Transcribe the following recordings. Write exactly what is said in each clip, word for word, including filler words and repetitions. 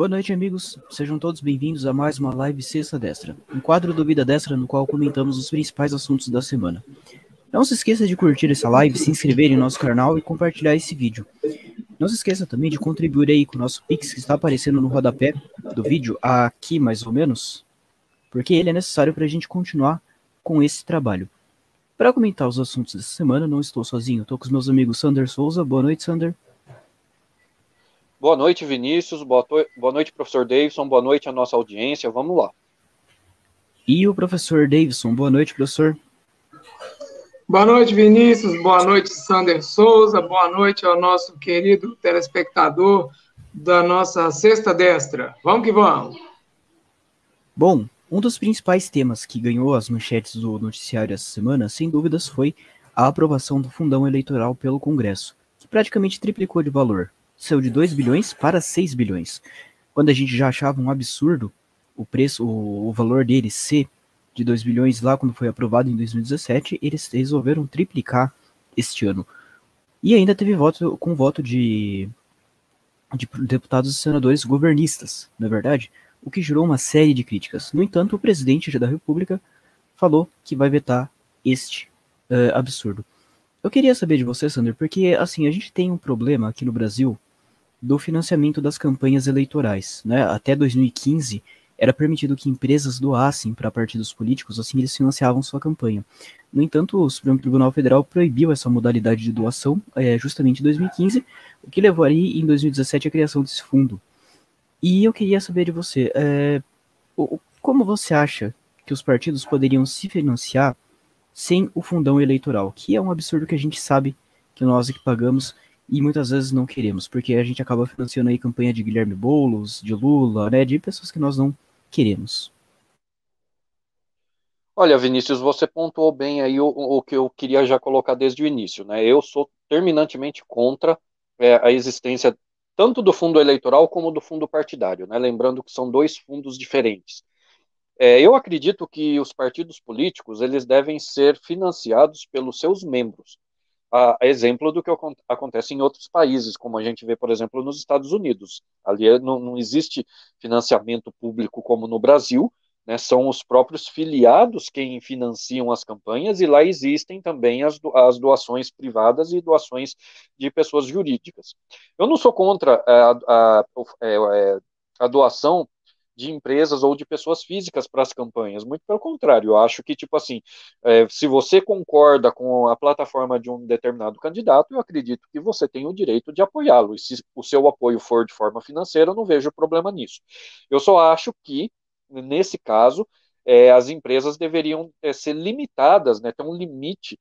Boa noite, amigos. Sejam todos bem-vindos a mais uma live Sexta Destra, um quadro do Vida Destra no qual comentamos os principais assuntos da semana. Não se esqueça de curtir essa live, se inscrever em nosso canal e compartilhar esse vídeo. Não se esqueça também de contribuir aí com o nosso Pix, que está aparecendo no rodapé do vídeo, aqui mais ou menos, porque ele é necessário para a gente continuar com esse trabalho. Para comentar os assuntos dessa semana, não estou sozinho, estou com os meus amigos Sander Souza. Boa noite, Sander. Boa noite, Vinícius. Boa, boa noite, professor Davidson. Boa noite à nossa audiência. Vamos lá. E o professor Davidson. Boa noite, professor. Boa noite, Vinícius. Boa noite, Sander Souza. Boa noite ao nosso querido telespectador da nossa Sexta Destra. Vamos que vamos. Bom, um dos principais temas que ganhou as manchetes do noticiário essa semana, sem dúvidas, foi a aprovação do fundão eleitoral pelo Congresso, que praticamente triplicou de valor. Saiu de dois bilhões para seis bilhões. Quando a gente já achava um absurdo o preço, o, o valor dele ser de dois bilhões lá quando foi aprovado em dois mil e dezessete, eles resolveram triplicar este ano. E ainda teve voto com voto de, de deputados e senadores governistas, não é verdade? O que gerou uma série de críticas. No entanto, o presidente da República falou que vai vetar este uh, absurdo. Eu queria saber de você, Sander, porque assim, a gente tem um problema aqui no Brasil do financiamento das campanhas eleitorais, né? Até dois mil e quinze era permitido que empresas doassem para partidos políticos, assim eles financiavam sua campanha. No entanto, o Supremo Tribunal Federal proibiu essa modalidade de doação é, justamente em dois mil e quinze, o que levou aí em dois mil e dezessete a criação desse fundo. E eu queria saber de você, é, como você acha que os partidos poderiam se financiar sem o fundão eleitoral, que é um absurdo que a gente sabe que nós é que pagamos e muitas vezes não queremos, porque a gente acaba financiando aí campanha de Guilherme Boulos, de Lula, né, de pessoas que nós não queremos. Olha, Vinícius, você pontuou bem aí o, o que eu queria já colocar desde o início, né? Eu sou terminantemente contra é, a existência tanto do fundo eleitoral como do fundo partidário, né? Lembrando que são dois fundos diferentes. É, eu acredito que os partidos políticos eles devem ser financiados pelos seus membros. A, a exemplo do que acontece em outros países, como a gente vê, por exemplo, nos Estados Unidos. Ali não, não existe financiamento público como no Brasil, né, são os próprios filiados quem financiam as campanhas, e lá existem também as, do, as doações privadas e doações de pessoas jurídicas. Eu não sou contra a, a, a, a doação de empresas ou de pessoas físicas para as campanhas, muito pelo contrário, eu acho que, tipo assim, é, se você concorda com a plataforma de um determinado candidato, eu acredito que você tem o direito de apoiá-lo, e se o seu apoio for de forma financeira, eu não vejo problema nisso. Eu só acho que, nesse caso, é, as empresas deveriam é, ser limitadas, né, ter um limite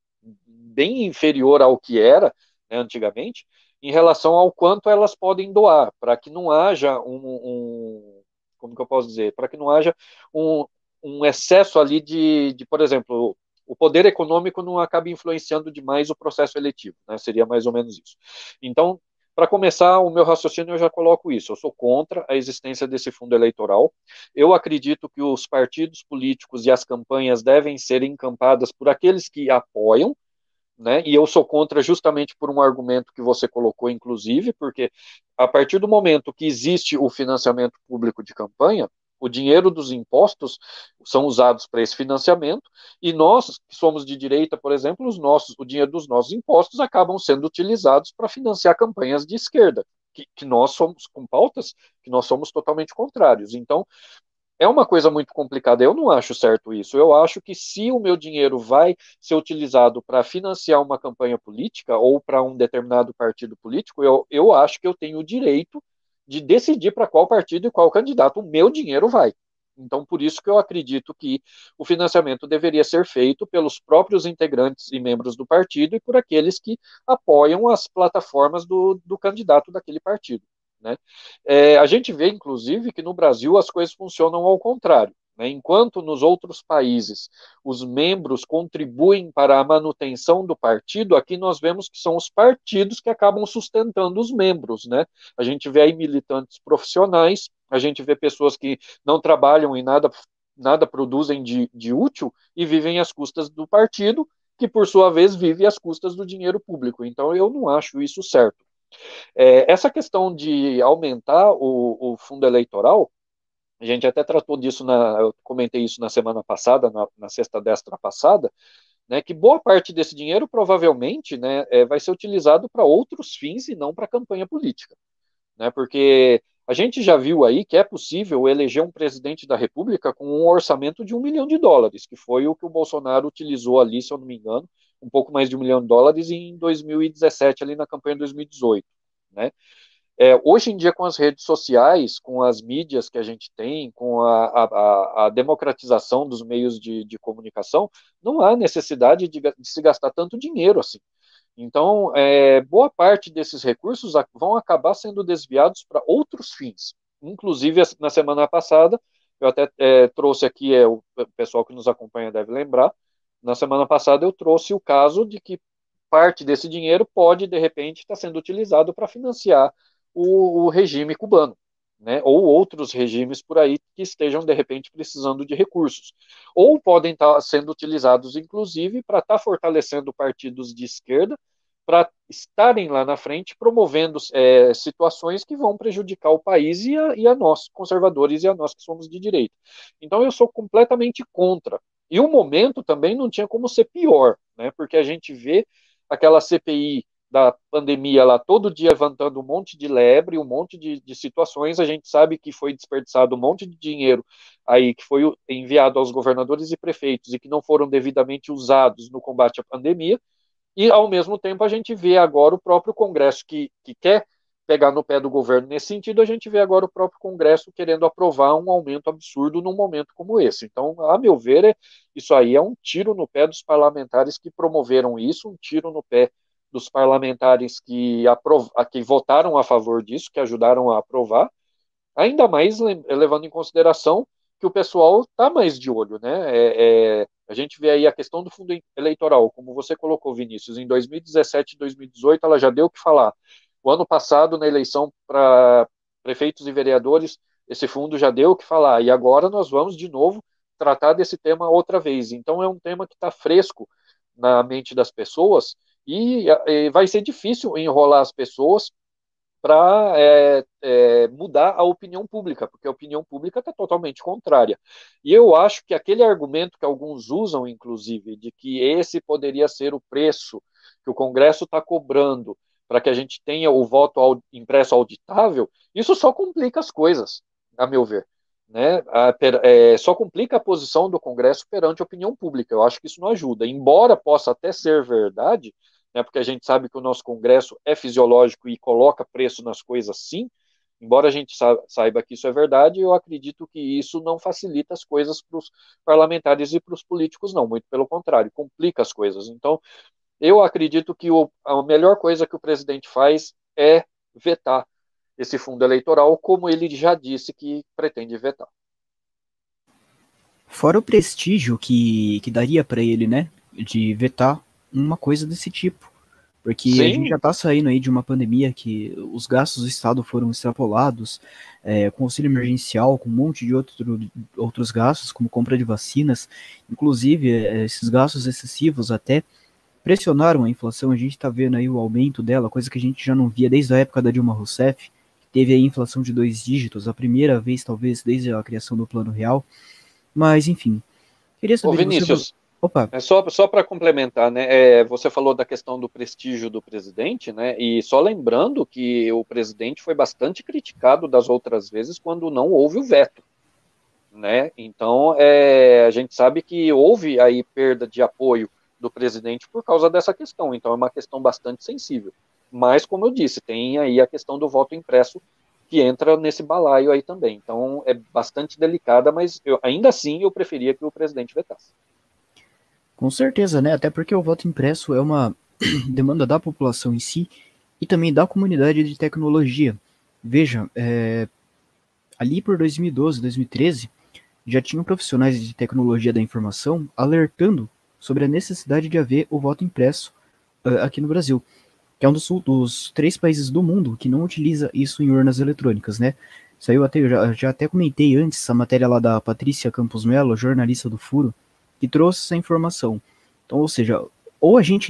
bem inferior ao que era, né, antigamente, em relação ao quanto elas podem doar, para que não haja um, um como que eu posso dizer, para que não haja um, um excesso ali de, de, por exemplo, o poder econômico não acabe influenciando demais o processo eletivo, né? Seria mais ou menos isso. Então, para começar o meu raciocínio, eu já coloco isso. Eu sou contra a existência desse fundo eleitoral. Eu acredito que os partidos políticos e as campanhas devem ser encampadas por aqueles que apoiam, né? E eu sou contra justamente por um argumento que você colocou, inclusive, porque a partir do momento que existe o financiamento público de campanha, o dinheiro dos impostos são usados para esse financiamento, e nós, que somos de direita, por exemplo, os nossos, o dinheiro dos nossos impostos acabam sendo utilizados para financiar campanhas de esquerda, que, que nós somos, com pautas, que nós somos totalmente contrários. Então, é uma coisa muito complicada. Eu não acho certo isso. Eu acho que se o meu dinheiro vai ser utilizado para financiar uma campanha política ou para um determinado partido político, eu, eu acho que eu tenho o direito de decidir para qual partido e qual candidato o meu dinheiro vai. Então, por isso que eu acredito que o financiamento deveria ser feito pelos próprios integrantes e membros do partido e por aqueles que apoiam as plataformas do, do candidato daquele partido, né? É, a gente vê, inclusive, que no Brasil as coisas funcionam ao contrário, né? Enquanto nos outros países os membros contribuem para a manutenção do partido, aqui nós vemos que são os partidos que acabam sustentando os membros, né? A gente vê aí militantes profissionais, a gente vê pessoas que não trabalham e nada, nada produzem de, de útil e vivem às custas do partido, que por sua vez vive às custas do dinheiro público. Então eu não acho isso certo. É, essa questão de aumentar o, o fundo eleitoral, a gente até tratou disso, na, eu comentei isso na semana passada, na, na sexta destra passada, né, que boa parte desse dinheiro provavelmente, né, é, vai ser utilizado para outros fins e não para campanha política, né, porque a gente já viu aí que é possível eleger um presidente da República com um orçamento de um milhão de dólares, que foi o que o Bolsonaro utilizou ali, se eu não me engano, um pouco mais de um milhão de dólares em dois mil e dezessete, ali na campanha de dois mil e dezoito, né? É, hoje em dia, com as redes sociais, com as mídias que a gente tem, com a, a, a democratização dos meios de, de comunicação, não há necessidade de, de se gastar tanto dinheiro assim. Então, é, boa parte desses recursos vão acabar sendo desviados para outros fins. Inclusive, na semana passada, eu até é, trouxe aqui, é, o pessoal que nos acompanha deve lembrar, na semana passada eu trouxe o caso de que parte desse dinheiro pode, de repente, estar sendo utilizado para financiar o, o regime cubano, né? Ou outros regimes por aí que estejam, de repente, precisando de recursos. Ou podem estar sendo utilizados, inclusive, para estar fortalecendo partidos de esquerda, para estarem lá na frente promovendo é, situações que vão prejudicar o país e a, e a nós, conservadores, e a nós que somos de direita. Então, eu sou completamente contra. E o momento também não tinha como ser pior, né? Porque a gente vê aquela C P I da pandemia lá todo dia levantando um monte de lebre, um monte de, de situações, a gente sabe que foi desperdiçado um monte de dinheiro aí que foi enviado aos governadores e prefeitos e que não foram devidamente usados no combate à pandemia, e ao mesmo tempo a gente vê agora o próprio Congresso que, que quer pegar no pé do governo nesse sentido, a gente vê agora o próprio Congresso querendo aprovar um aumento absurdo num momento como esse. Então, a meu ver, é, isso aí é um tiro no pé dos parlamentares que promoveram isso, um tiro no pé dos parlamentares que, aprov... que votaram a favor disso, que ajudaram a aprovar, ainda mais levando em consideração que o pessoal está mais de olho, né? É, é, a gente vê aí a questão do fundo eleitoral, como você colocou, Vinícius, em dois mil e dezessete e dois mil e dezoito ela já deu o que falar. O ano passado, na eleição para prefeitos e vereadores, esse fundo já deu o que falar, e agora nós vamos de novo tratar desse tema outra vez. Então é um tema que está fresco na mente das pessoas, e, e vai ser difícil enrolar as pessoas para é, é, mudar a opinião pública, porque a opinião pública está totalmente contrária. E eu acho que aquele argumento que alguns usam, inclusive, de que esse poderia ser o preço que o Congresso está cobrando para que a gente tenha o voto impresso auditável, isso só complica as coisas, a meu ver. Né? A, é, só complica a posição do Congresso perante a opinião pública. Eu acho que isso não ajuda. Embora possa até ser verdade, né, porque a gente sabe que o nosso Congresso é fisiológico e coloca preço nas coisas sim, embora a gente saiba que isso é verdade, eu acredito que isso não facilita as coisas para os parlamentares e para os políticos, não, muito pelo contrário, complica as coisas. Então, eu acredito que o, a melhor coisa que o presidente faz é vetar esse fundo eleitoral, como ele já disse que pretende vetar. Fora o prestígio que, que daria para ele, né, de vetar uma coisa desse tipo. Porque Sim. a gente já está saindo aí de uma pandemia que os gastos do Estado foram extrapolados, é, com auxílio emergencial, com um monte de outro, outros gastos, como compra de vacinas. Inclusive, é, esses gastos excessivos até pressionaram a inflação. A gente está vendo aí o aumento dela, coisa que a gente já não via desde a época da Dilma Rousseff. Teve aí inflação de dois dígitos, a primeira vez, talvez, desde a criação do Plano Real. Mas, enfim, queria saber... Ô, Vinícius... Você... Opa. É só só para complementar, né? É, você falou da questão do prestígio do presidente, né? E só lembrando que o presidente foi bastante criticado das outras vezes quando não houve o veto, né? Então é, a gente sabe que houve aí perda de apoio do presidente por causa dessa questão. Então é uma questão bastante sensível. Mas como eu disse, tem aí a questão do voto impresso que entra nesse balaio aí também. Então é bastante delicada, mas eu, ainda assim eu preferia que o presidente vetasse. Com certeza, né? Até porque o voto impresso é uma demanda da população em si e também da comunidade de tecnologia. Veja, é, ali por dois mil e doze, dois mil e treze, já tinham profissionais de tecnologia da informação alertando sobre a necessidade de haver o voto impresso uh, aqui no Brasil, que é um dos, dos três países do mundo que não utiliza isso em urnas eletrônicas, né? Saiu até, eu já, já até comentei antes a matéria lá da Patrícia Campos Mello, jornalista do Furo, que trouxe essa informação. Então, ou seja, ou a gente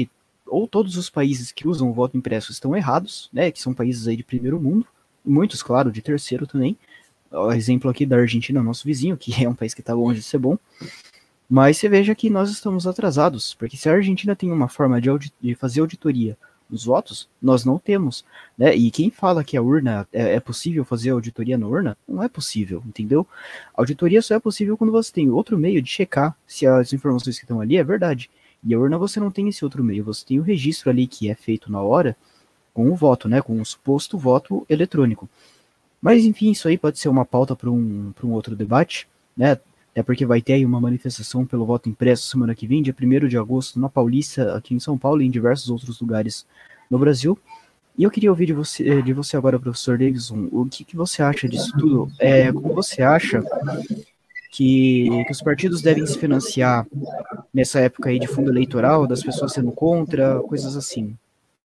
ou todos os países que usam o voto impresso estão errados, né, que são países aí de primeiro mundo, muitos, claro, de terceiro também. O exemplo aqui da Argentina, nosso vizinho, que é um país que está longe de ser bom. Mas você veja que nós estamos atrasados, porque se a Argentina tem uma forma de, audit de fazer auditoria dos votos, nós não temos, né? E quem fala que a urna é, é possível fazer auditoria na urna, não é possível, entendeu? A auditoria só é possível quando você tem outro meio de checar se as informações que estão ali é verdade. E a urna você não tem esse outro meio, você tem o registro ali que é feito na hora com o voto, né? Com o suposto voto eletrônico. Mas enfim, isso aí pode ser uma pauta para um, para um outro debate, né? É porque vai ter aí uma manifestação pelo voto impresso semana que vem, dia primeiro de agosto, na Paulista, aqui em São Paulo e em diversos outros lugares no Brasil. E eu queria ouvir de você, de você agora, professor Davidson, o que, que você acha disso tudo? É, como você acha que, que os partidos devem se financiar nessa época aí de fundo eleitoral, das pessoas sendo contra, coisas assim?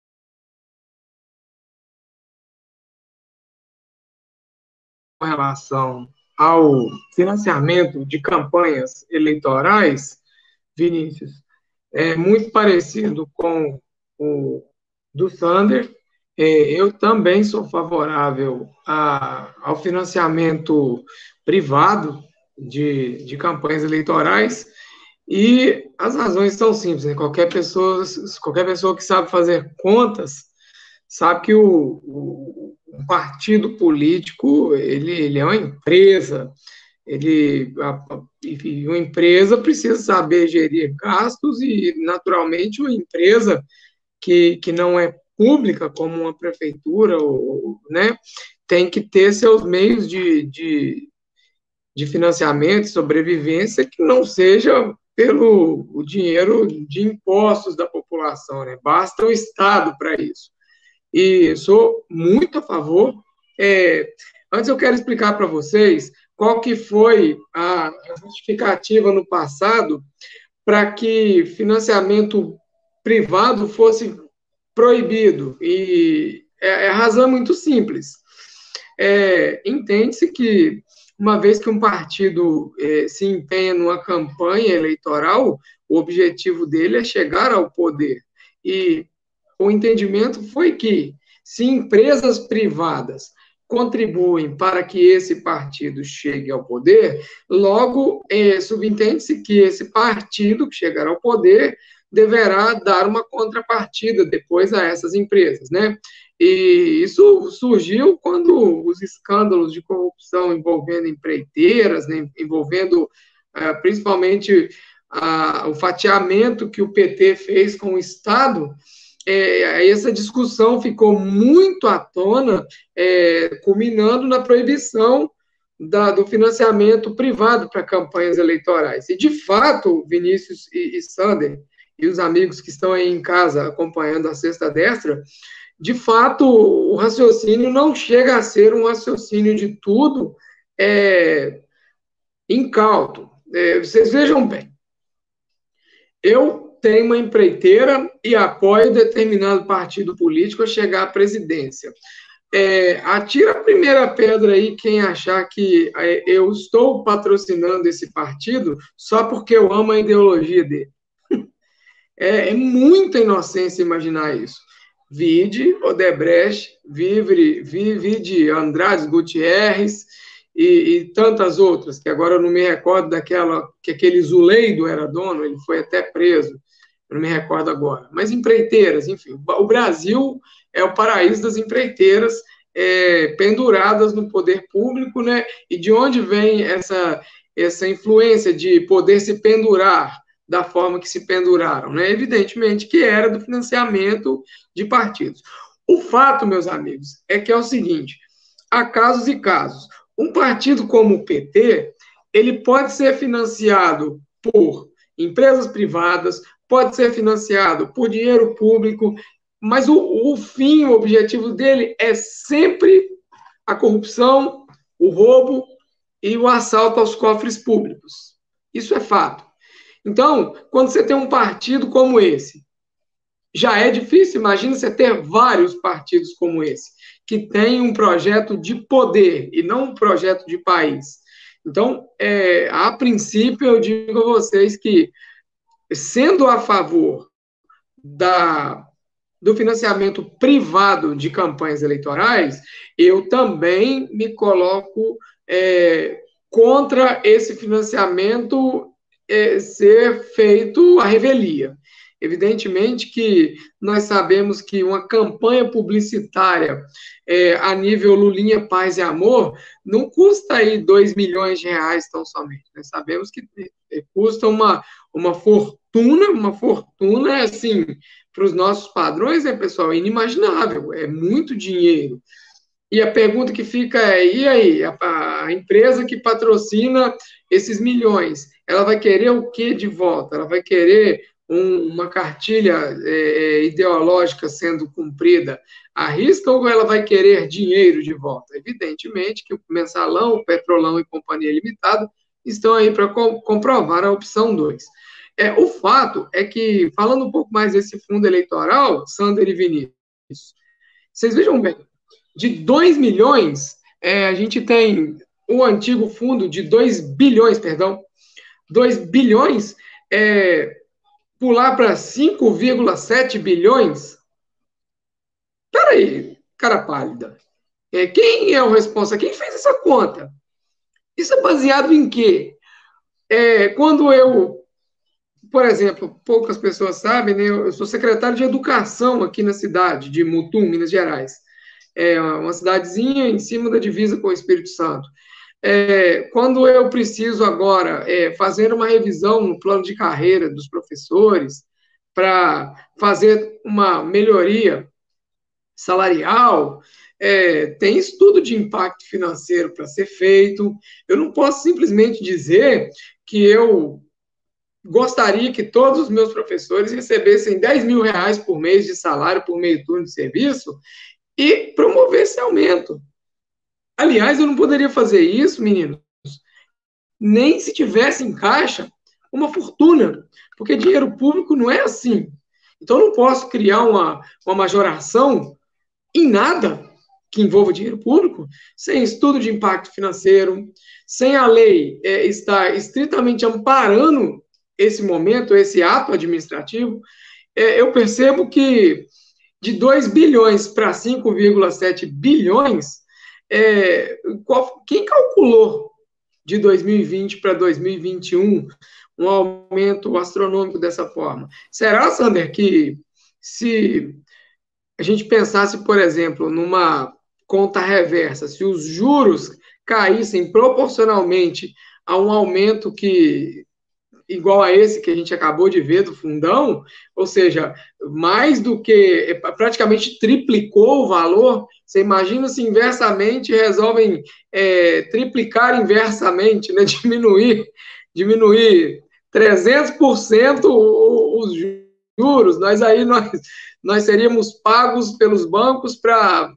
Com relação ao financiamento de campanhas eleitorais, Vinícius, é muito parecido com o do Sander. É, eu também sou favorável a, ao financiamento privado de, de campanhas eleitorais, e as razões são simples, né? Qualquer pessoa, qualquer pessoa que sabe fazer contas sabe que o, o, o partido político ele, ele é uma empresa. Ele, a, enfim, uma empresa precisa saber gerir gastos e, naturalmente, uma empresa que, que não é pública, como uma prefeitura, ou, né, tem que ter seus meios de, de, de financiamento e sobrevivência que não seja pelo o dinheiro de impostos da população, né? Basta o Estado para isso. E sou muito a favor. É, antes eu quero explicar para vocês qual que foi a justificativa no passado para que financiamento privado fosse proibido. E é, a razão é muito simples. É, entende-se que, uma vez que um partido é, se empenha numa campanha eleitoral, o objetivo dele é chegar ao poder. E o entendimento foi que, se empresas privadas contribuem para que esse partido chegue ao poder, logo é, subentende-se que esse partido que chegar ao poder deverá dar uma contrapartida depois a essas empresas, né? E isso surgiu quando os escândalos de corrupção envolvendo empreiteiras, né, envolvendo ah, principalmente ah, o fatiamento que o P T fez com o Estado. É, essa discussão ficou muito à tona, é, culminando na proibição da, do financiamento privado para campanhas eleitorais. E, de fato, Vinícius e, e Sander, e os amigos que estão aí em casa acompanhando a Sexta Destra, de fato, o raciocínio não chega a ser um raciocínio de tudo é, incauto. É, vocês vejam bem, eu tenho uma empreiteira e apoio determinado partido político a chegar à presidência. É, atira a primeira pedra aí quem achar que é, eu estou patrocinando esse partido só porque eu amo a ideologia dele. É, é muita inocência imaginar isso. Vide Odebrecht, Vivre, Vide Andrade Gutierrez e, e tantas outras, que agora eu não me recordo daquela, que aquele Zuleido era dono, ele foi até preso, eu não me recordo agora. Mas empreiteiras, enfim, o Brasil é o paraíso das empreiteiras é, penduradas no poder público, né? E de onde vem essa, essa influência de poder se pendurar da forma que se penduraram, né? Evidentemente que era do financiamento de partidos. O fato, meus amigos, é que é o seguinte, há casos e casos. Um partido como o P T, ele pode ser financiado por empresas privadas, pode ser financiado por dinheiro público, mas o, o fim, o objetivo dele é sempre a corrupção, o roubo e o assalto aos cofres públicos. Isso é fato. Então, quando você tem um partido como esse, já é difícil, imagina você ter vários partidos como esse, que tem um projeto de poder e não um projeto de país. Então, é, a princípio, eu digo a vocês que, sendo a favor da, do financiamento privado de campanhas eleitorais, eu também me coloco é, contra esse financiamento é, ser feito à revelia. Evidentemente que nós sabemos que uma campanha publicitária é, a nível Lulinha, Paz e Amor não custa aí dois milhões de reais tão somente. Nós sabemos que é, custa uma, uma fortuna, uma fortuna, assim, para os nossos padrões, né, pessoal, é inimaginável, é muito dinheiro. E a pergunta que fica é, e aí, a, a empresa que patrocina esses milhões, ela vai querer o que de volta? Ela vai querer um, uma cartilha é, ideológica sendo cumprida à risca ou ela vai querer dinheiro de volta? Evidentemente que o Mensalão, o Petrolão e Companhia Limitada estão aí para co comprovar a opção dois. É, o fato é que, falando um pouco mais desse fundo eleitoral, Sander e Vinícius, vocês vejam bem, de dois milhões, é, a gente tem o antigo fundo de dois bilhões, perdão, dois bilhões, é, pular para cinco vírgula sete bilhões. Peraí, cara pálida. É, quem é o responsável? Quem fez essa conta? Isso é baseado em quê? É, quando eu, por exemplo, poucas pessoas sabem, né, eu sou secretário de Educação aqui na cidade de Mutum, Minas Gerais. É uma cidadezinha em cima da divisa com o Espírito Santo. É, quando eu preciso agora é, fazer uma revisão no plano de carreira dos professores para fazer uma melhoria salarial, é, tem estudo de impacto financeiro para ser feito. Eu não posso simplesmente dizer que eu gostaria que todos os meus professores recebessem dez mil reais por mês de salário por meio turno de serviço e promover esse aumento. Aliás, eu não poderia fazer isso, meninos, nem se tivesse em caixa uma fortuna, porque dinheiro público não é assim. Então, eu não posso criar uma, uma majoração em nada que envolva dinheiro público, sem estudo de impacto financeiro, sem a lei é, estar estritamente amparando esse momento, esse ato administrativo. É, eu percebo que de dois bilhões para cinco vírgula sete bilhões, é, qual, quem calculou de dois mil e vinte para dois mil e vinte e um um aumento astronômico dessa forma? Será, Sander, que se a gente pensasse, por exemplo, numa conta reversa, se os juros caíssem proporcionalmente a um aumento que igual a esse que a gente acabou de ver do fundão, ou seja, mais do que, praticamente triplicou o valor, você imagina se inversamente resolvem é, triplicar inversamente, né, diminuir, diminuir trezentos por cento os juros, nós aí nós, nós seríamos pagos pelos bancos para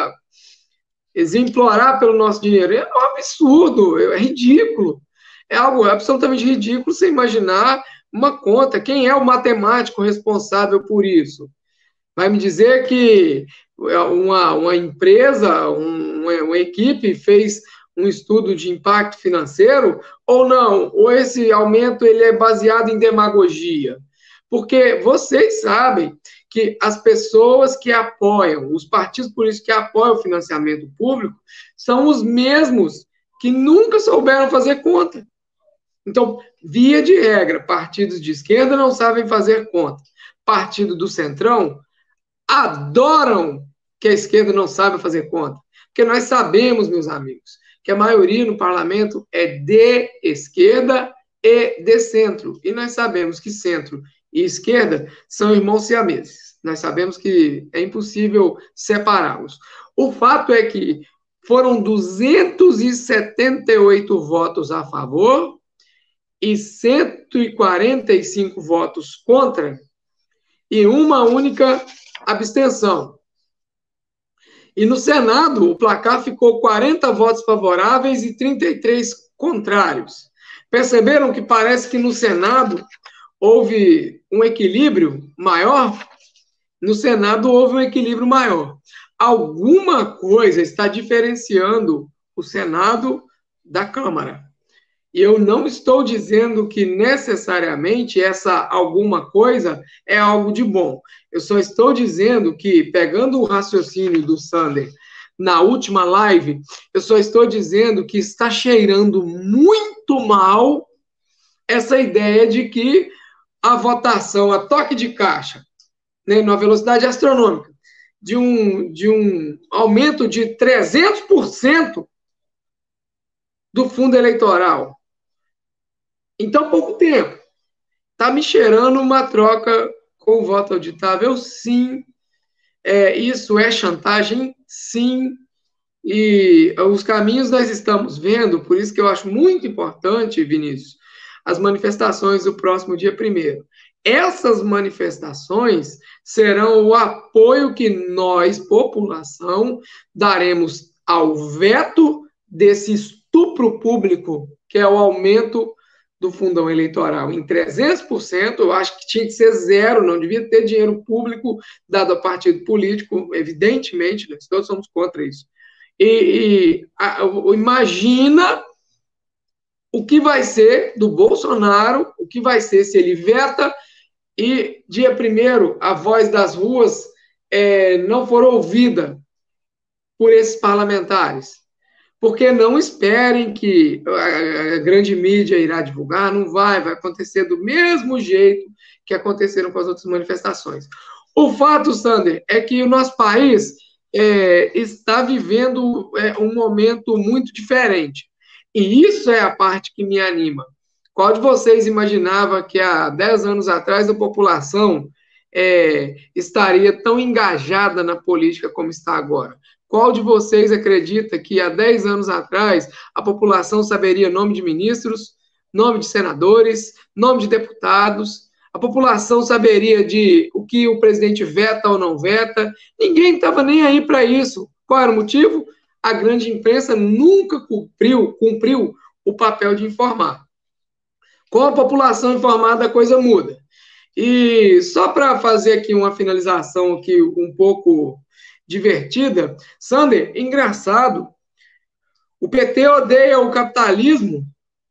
implorar pelo nosso dinheiro. É um absurdo, é ridículo. É algo absolutamente ridículo você imaginar uma conta. Quem é o matemático responsável por isso? Vai me dizer que uma, uma empresa, um, uma, uma equipe fez um estudo de impacto financeiro ou não? Ou esse aumento ele é baseado em demagogia? Porque vocês sabem que as pessoas que apoiam, os partidos políticos que apoiam o financiamento público, são os mesmos que nunca souberam fazer conta. Então, via de regra, partidos de esquerda não sabem fazer conta. Partido do Centrão adoram que a esquerda não saiba fazer conta. Porque nós sabemos, meus amigos, que a maioria no parlamento é de esquerda e de centro. E nós sabemos que centro e esquerda são irmãos siameses. Nós sabemos que é impossível separá-los. O fato é que foram duzentos e setenta e oito votos a favor e cento e quarenta e cinco votos contra e uma única abstenção. E no Senado, o placar ficou quarenta votos favoráveis e trinta e três contrários. Perceberam que parece que no Senado houve um equilíbrio maior? No Senado houve um equilíbrio maior. Alguma coisa está diferenciando o Senado da Câmara. E eu não estou dizendo que necessariamente essa alguma coisa é algo de bom. Eu só estou dizendo que, pegando o raciocínio do Sander na última live, eu só estou dizendo que está cheirando muito mal essa ideia de que a votação a toque de caixa, né, numa velocidade astronômica, de um, de um aumento de trezentos por cento do fundo eleitoral em tão pouco tempo, está me cheirando uma troca com o voto auditável, sim. É, isso é chantagem, sim. E os caminhos nós estamos vendo, por isso que eu acho muito importante, Vinícius, as manifestações do próximo dia primeiro. Essas manifestações serão o apoio que nós, população, daremos ao veto desse estupro público, que é o aumento do fundão eleitoral em trezentos por cento. Eu acho que tinha que ser zero, não devia ter dinheiro público dado a partido político, evidentemente, nós todos somos contra isso. E, e a, imagina o que vai ser do Bolsonaro, o que vai ser se ele veta e, dia primeiro, a voz das ruas é, não for ouvida por esses parlamentares. Porque não esperem que a, a grande mídia irá divulgar, não vai, vai acontecer do mesmo jeito que aconteceram com as outras manifestações. O fato, Sander, é que o nosso país é, está vivendo é, um momento muito diferente. E isso é a parte que me anima. Qual de vocês imaginava que há dez anos atrás a população é, estaria tão engajada na política como está agora? Qual de vocês acredita que há dez anos atrás a população saberia nome de ministros, nome de senadores, nome de deputados? A população saberia de o que o presidente veta ou não veta? Ninguém estava nem aí para isso. Qual era o motivo? A grande imprensa nunca cumpriu, cumpriu o papel de informar. Com a população informada, a coisa muda. E só para fazer aqui uma finalização aqui um pouco divertida, Sander, engraçado, o P T odeia o capitalismo,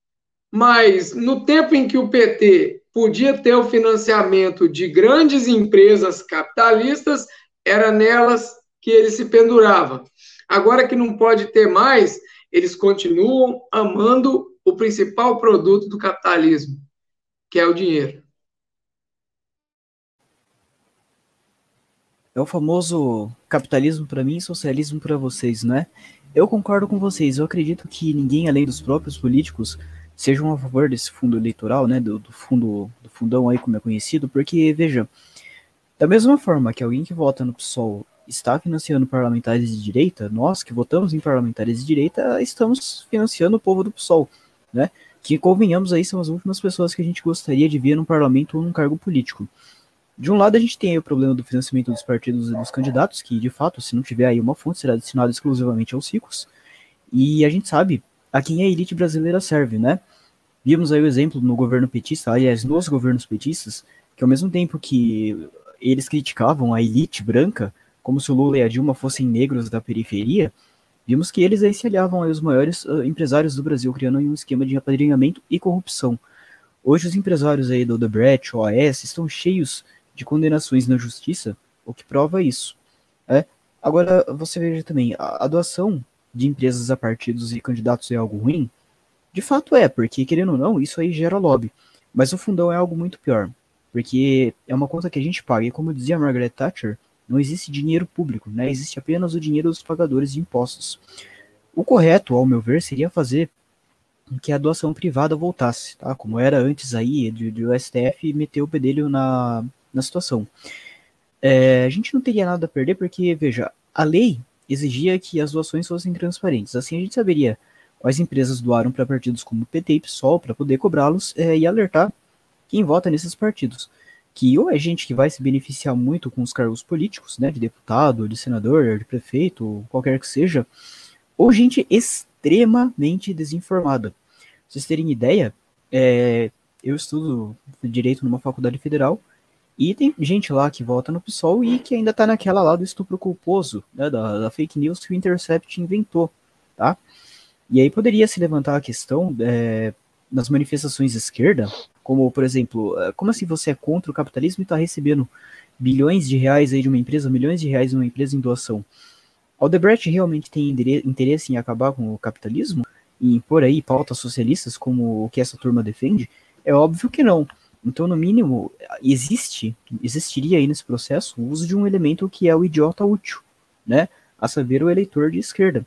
mas no tempo em que o P T podia ter o financiamento de grandes empresas capitalistas, era nelas que ele se pendurava. Agora que não pode ter mais, eles continuam amando o principal produto do capitalismo, que é o dinheiro. É o famoso capitalismo para mim e socialismo para vocês, né? Eu concordo com vocês. Eu acredito que ninguém além dos próprios políticos sejam a favor desse fundo eleitoral, né? Do, do fundo, do fundão aí como é conhecido, porque veja, da mesma forma que alguém que vota no PSOL está financiando parlamentares de direita, nós que votamos em parlamentares de direita estamos financiando o povo do PSOL, né? Que convenhamos aí são as últimas pessoas que a gente gostaria de ver no parlamento ou num cargo político. De um lado a gente tem aí o problema do financiamento dos partidos e dos candidatos, que de fato, se não tiver aí uma fonte, será destinado exclusivamente aos ricos. E a gente sabe a quem a elite brasileira serve, né? Vimos aí o exemplo no governo petista, aliás, nos governos petistas, que ao mesmo tempo que eles criticavam a elite branca, como se o Lula e a Dilma fossem negros da periferia, vimos que eles aí se aliavam aos maiores uh, empresários do Brasil, criando um esquema de apadrinhamento e corrupção. Hoje os empresários aí do Odebrecht, O A S, estão cheios de condenações na justiça, o que prova isso. É? Agora, você veja também, a, a doação de empresas a partidos e candidatos é algo ruim? De fato é, porque querendo ou não, isso aí gera lobby. Mas o fundão é algo muito pior, porque é uma conta que a gente paga, e como dizia a Margaret Thatcher, não existe dinheiro público, né? Existe apenas o dinheiro dos pagadores de impostos. O correto, ao meu ver, seria fazer que a doação privada voltasse, tá? Como era antes aí, de, de o S T F meter o bedelho na, na situação. É, a gente não teria nada a perder porque, veja, a lei exigia que as doações fossem transparentes. Assim a gente saberia quais empresas doaram para partidos como P T e PSOL para poder cobrá-los é, e alertar quem vota nesses partidos. Que ou é gente que vai se beneficiar muito com os cargos políticos, né, de deputado, de senador, de prefeito, qualquer que seja, ou gente extremamente desinformada. Pra vocês terem ideia, é, eu estudo Direito numa faculdade federal, e tem gente lá que vota no PSOL e que ainda tá naquela lá do estupro culposo, né, da, da fake news que o Intercept inventou, tá? E aí poderia se levantar a questão é, nas manifestações de esquerda, como, por exemplo, como assim você é contra o capitalismo e está recebendo bilhões de reais aí de uma empresa, milhões de reais de uma empresa em doação? Aldebrecht realmente tem interesse em acabar com o capitalismo e impor aí pautas socialistas como o que essa turma defende? É óbvio que não. Então, no mínimo, existe, existiria aí nesse processo o uso de um elemento que é o idiota útil, né? A saber, o eleitor de esquerda.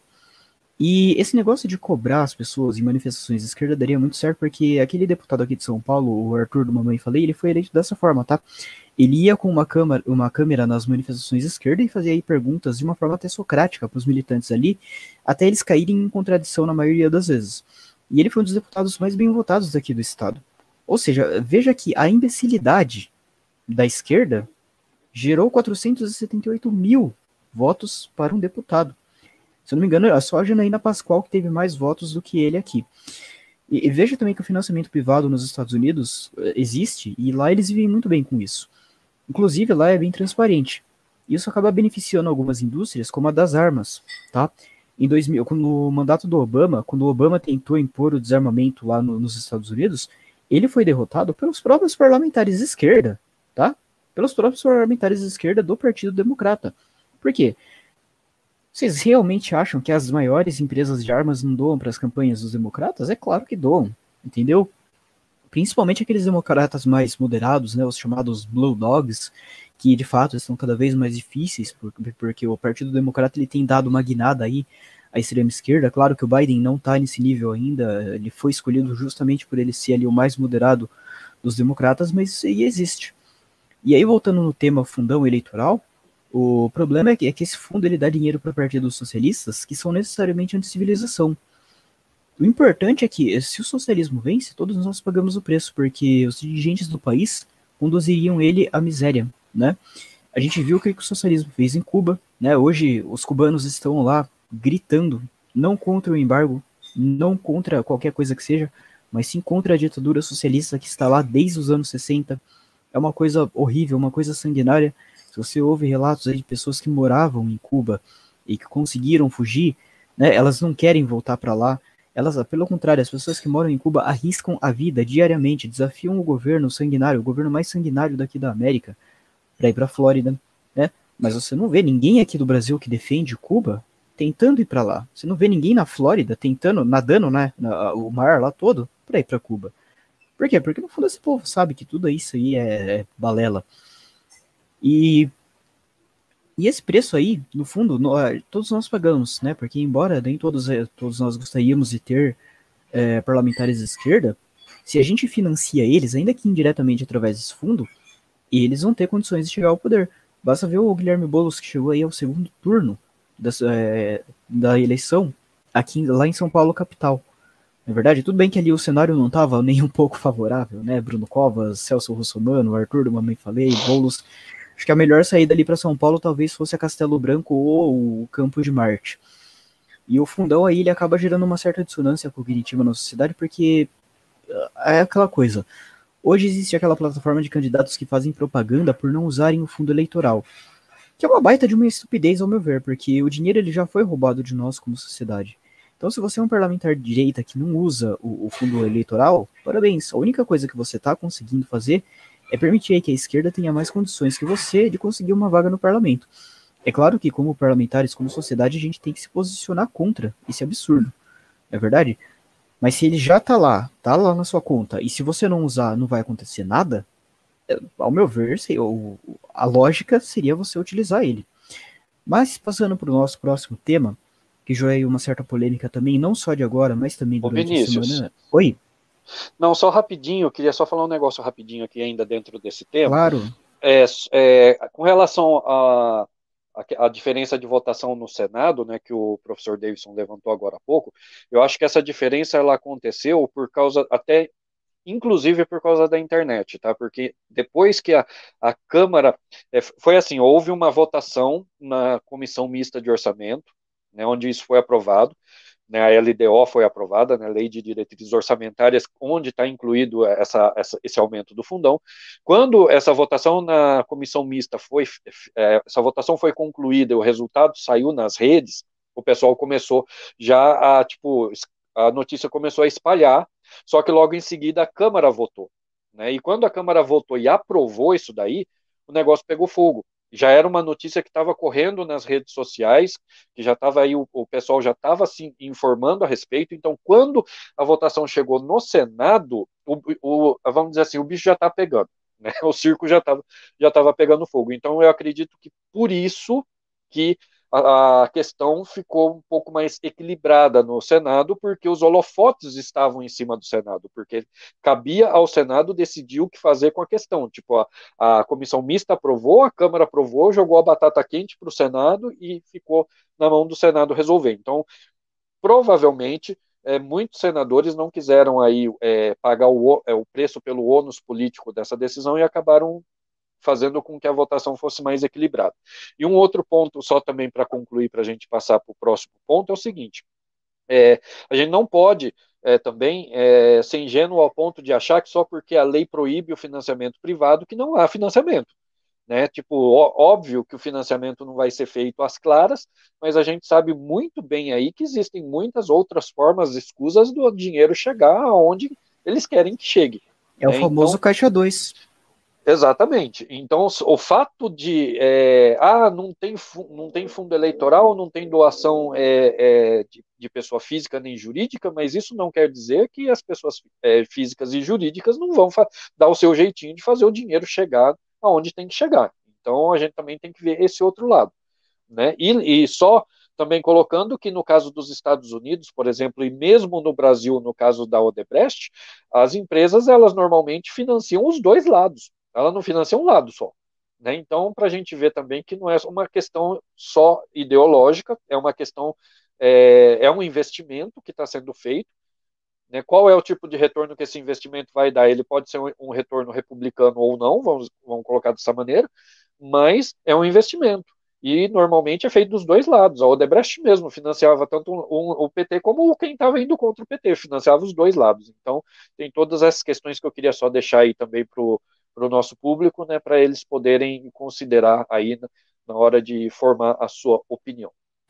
E esse negócio de cobrar as pessoas em manifestações de esquerda daria muito certo, porque aquele deputado aqui de São Paulo, o Arthur do Mamãe Falei, ele foi eleito dessa forma, tá? Ele ia com uma câmera, uma câmera nas manifestações de esquerda e fazia aí perguntas de uma forma até socrática para os militantes ali, até eles caírem em contradição na maioria das vezes. E ele foi um dos deputados mais bem votados daqui do estado. Ou seja, veja que a imbecilidade da esquerda gerou quatrocentos e setenta e oito mil votos para um deputado. Se eu não me engano, é só a Janaína Pascoal que teve mais votos do que ele aqui. E, e veja também que o financiamento privado nos Estados Unidos uh, existe, e lá eles vivem muito bem com isso. Inclusive, lá é bem transparente. Isso acaba beneficiando algumas indústrias, como a das armas, tá? Em dois mil, no mandato do Obama, quando o Obama tentou impor o desarmamento lá no, nos Estados Unidos, ele foi derrotado pelos próprios parlamentares de esquerda, tá? Pelos próprios parlamentares de esquerda do Partido Democrata. Por quê? Vocês realmente acham que as maiores empresas de armas não doam para as campanhas dos democratas? É claro que doam, entendeu? Principalmente aqueles democratas mais moderados, né, os chamados Blue Dogs, que de fato estão cada vez mais difíceis, porque o Partido Democrata ele tem dado uma guinada aí à extrema esquerda. Claro que o Biden não está nesse nível ainda, ele foi escolhido justamente por ele ser ali o mais moderado dos democratas, mas isso aí existe. E aí, voltando no tema fundão eleitoral, o problema é que, é que esse fundo ele dá dinheiro para partidos socialistas que são necessariamente anti-civilização. O importante é que, se o socialismo vence, todos nós pagamos o preço, porque os dirigentes do país conduziriam ele à miséria, né? A gente viu o que o socialismo fez em Cuba, né? Hoje os cubanos estão lá gritando, não contra o embargo, não contra qualquer coisa que seja, mas sim contra a ditadura socialista que está lá desde os anos sessenta. É uma coisa horrível, uma coisa sanguinária. Se você ouve relatos aí de pessoas que moravam em Cuba e que conseguiram fugir, né, elas não querem voltar para lá. Elas, pelo contrário, as pessoas que moram em Cuba arriscam a vida diariamente, desafiam o governo sanguinário, o governo mais sanguinário daqui da América, para ir para a Flórida, né? Mas você não vê ninguém aqui do Brasil que defende Cuba tentando ir para lá. Você não vê ninguém na Flórida tentando, nadando, né, na, o mar lá todo, para ir para Cuba. Por quê? Porque no fundo esse povo sabe que tudo isso aí é, é balela. E, e esse preço aí, no fundo, no, todos nós pagamos, né? Porque embora nem todos, todos nós gostaríamos de ter é, parlamentares de esquerda, se a gente financia eles, ainda que indiretamente através desse fundo, eles vão ter condições de chegar ao poder. Basta ver o Guilherme Boulos, que chegou aí ao segundo turno da, é, da eleição, aqui, lá em São Paulo, capital. Na verdade, tudo bem que ali o cenário não estava nem um pouco favorável, né? Bruno Covas, Celso Russomano, Arthur do Mamãe Falei, Boulos. Acho que a melhor saída ali para São Paulo talvez fosse a Castelo Branco ou o Campo de Marte. E o fundão aí ele acaba gerando uma certa dissonância cognitiva na sociedade, porque é aquela coisa. Hoje existe aquela plataforma de candidatos que fazem propaganda por não usarem o fundo eleitoral, que é uma baita de uma estupidez ao meu ver, porque o dinheiro ele já foi roubado de nós como sociedade. Então, se você é um parlamentar de direita que não usa o, o fundo eleitoral, parabéns. A única coisa que você está conseguindo fazer é permitir que a esquerda tenha mais condições que você de conseguir uma vaga no parlamento. É claro que, como parlamentares, como sociedade, a gente tem que se posicionar contra esse absurdo. É verdade? Mas se ele já tá lá, tá lá na sua conta, e se você não usar, não vai acontecer nada, ao meu ver, a lógica seria você utilizar ele. Mas, passando para o nosso próximo tema, que já é uma certa polêmica também, não só de agora, mas também durante a semana. Oi? Não, só rapidinho, eu queria só falar um negócio rapidinho aqui ainda dentro desse tema. Claro. É, é, com relação a, a, a diferença de votação no Senado, né, que o professor Davidson levantou agora há pouco, eu acho que essa diferença ela aconteceu por causa, até inclusive por causa da internet, tá? Porque depois que a, a Câmara, é, foi assim, houve uma votação na Comissão Mista de Orçamento, né, onde isso foi aprovado, né, a L D O foi aprovada, né, Lei de Diretrizes Orçamentárias, onde está incluído essa, essa, esse aumento do fundão. Quando essa votação na comissão mista foi, é, essa votação foi concluída, o resultado saiu nas redes, o pessoal começou já a, tipo, a notícia começou a espalhar Só que logo em seguida a Câmara votou, né? E quando a Câmara votou e aprovou isso daí, o negócio pegou fogo. Já era uma notícia que estava correndo nas redes sociais, que já estava aí, o, o pessoal já estava se informando a respeito. Então, quando a votação chegou no Senado, o, o, vamos dizer assim, o bicho já está pegando, né? O circo já estava já estava pegando fogo. Então, eu acredito que por isso que a, a questão ficou um pouco mais equilibrada no Senado, porque os holofotes estavam em cima do Senado, porque cabia ao Senado decidir o que fazer com a questão. Tipo, a, a comissão mista aprovou, a Câmara aprovou, jogou a batata quente para o Senado e ficou na mão do Senado resolver. Então, provavelmente, é, muitos senadores não quiseram aí é, pagar o, é, o preço pelo ônus político dessa decisão e acabaram fazendo com que a votação fosse mais equilibrada. E um outro ponto, só também para concluir, para a gente passar para o próximo ponto, é o seguinte: é, a gente não pode é, também é, ser ingênuo ao ponto de achar que só porque a lei proíbe o financiamento privado que não há financiamento. Né? Tipo, ó, óbvio que o financiamento não vai ser feito às claras, mas a gente sabe muito bem aí que existem muitas outras formas escusas do dinheiro chegar aonde eles querem que chegue. É o né? famoso Então, caixa dois. Exatamente. Então, o fato de é, ah, não tem, não tem fundo eleitoral, não tem doação é, é, de, de pessoa física nem jurídica, mas isso não quer dizer que as pessoas é, físicas e jurídicas não vão dar o seu jeitinho de fazer o dinheiro chegar aonde tem que chegar. Então, a gente também tem que ver esse outro lado. Né? E, e só também colocando que no caso dos Estados Unidos, por exemplo, e mesmo no Brasil, no caso da Odebrecht, as empresas, elas normalmente financiam os dois lados. Ela não financia um lado só. Né? Então, para a gente ver também que não é uma questão só ideológica, é uma questão, é, é um investimento que está sendo feito. Né? Qual é o tipo de retorno que esse investimento vai dar? Ele pode ser um, um retorno republicano ou não, vamos, vamos colocar dessa maneira, mas é um investimento. E normalmente é feito dos dois lados. A Odebrecht mesmo financiava tanto um, um, o P T como quem estava indo contra o P T, financiava os dois lados. Então, tem todas essas questões que eu queria só deixar aí também para o nosso público, né, para eles poderem considerar aí na, na hora de formar a sua opinião.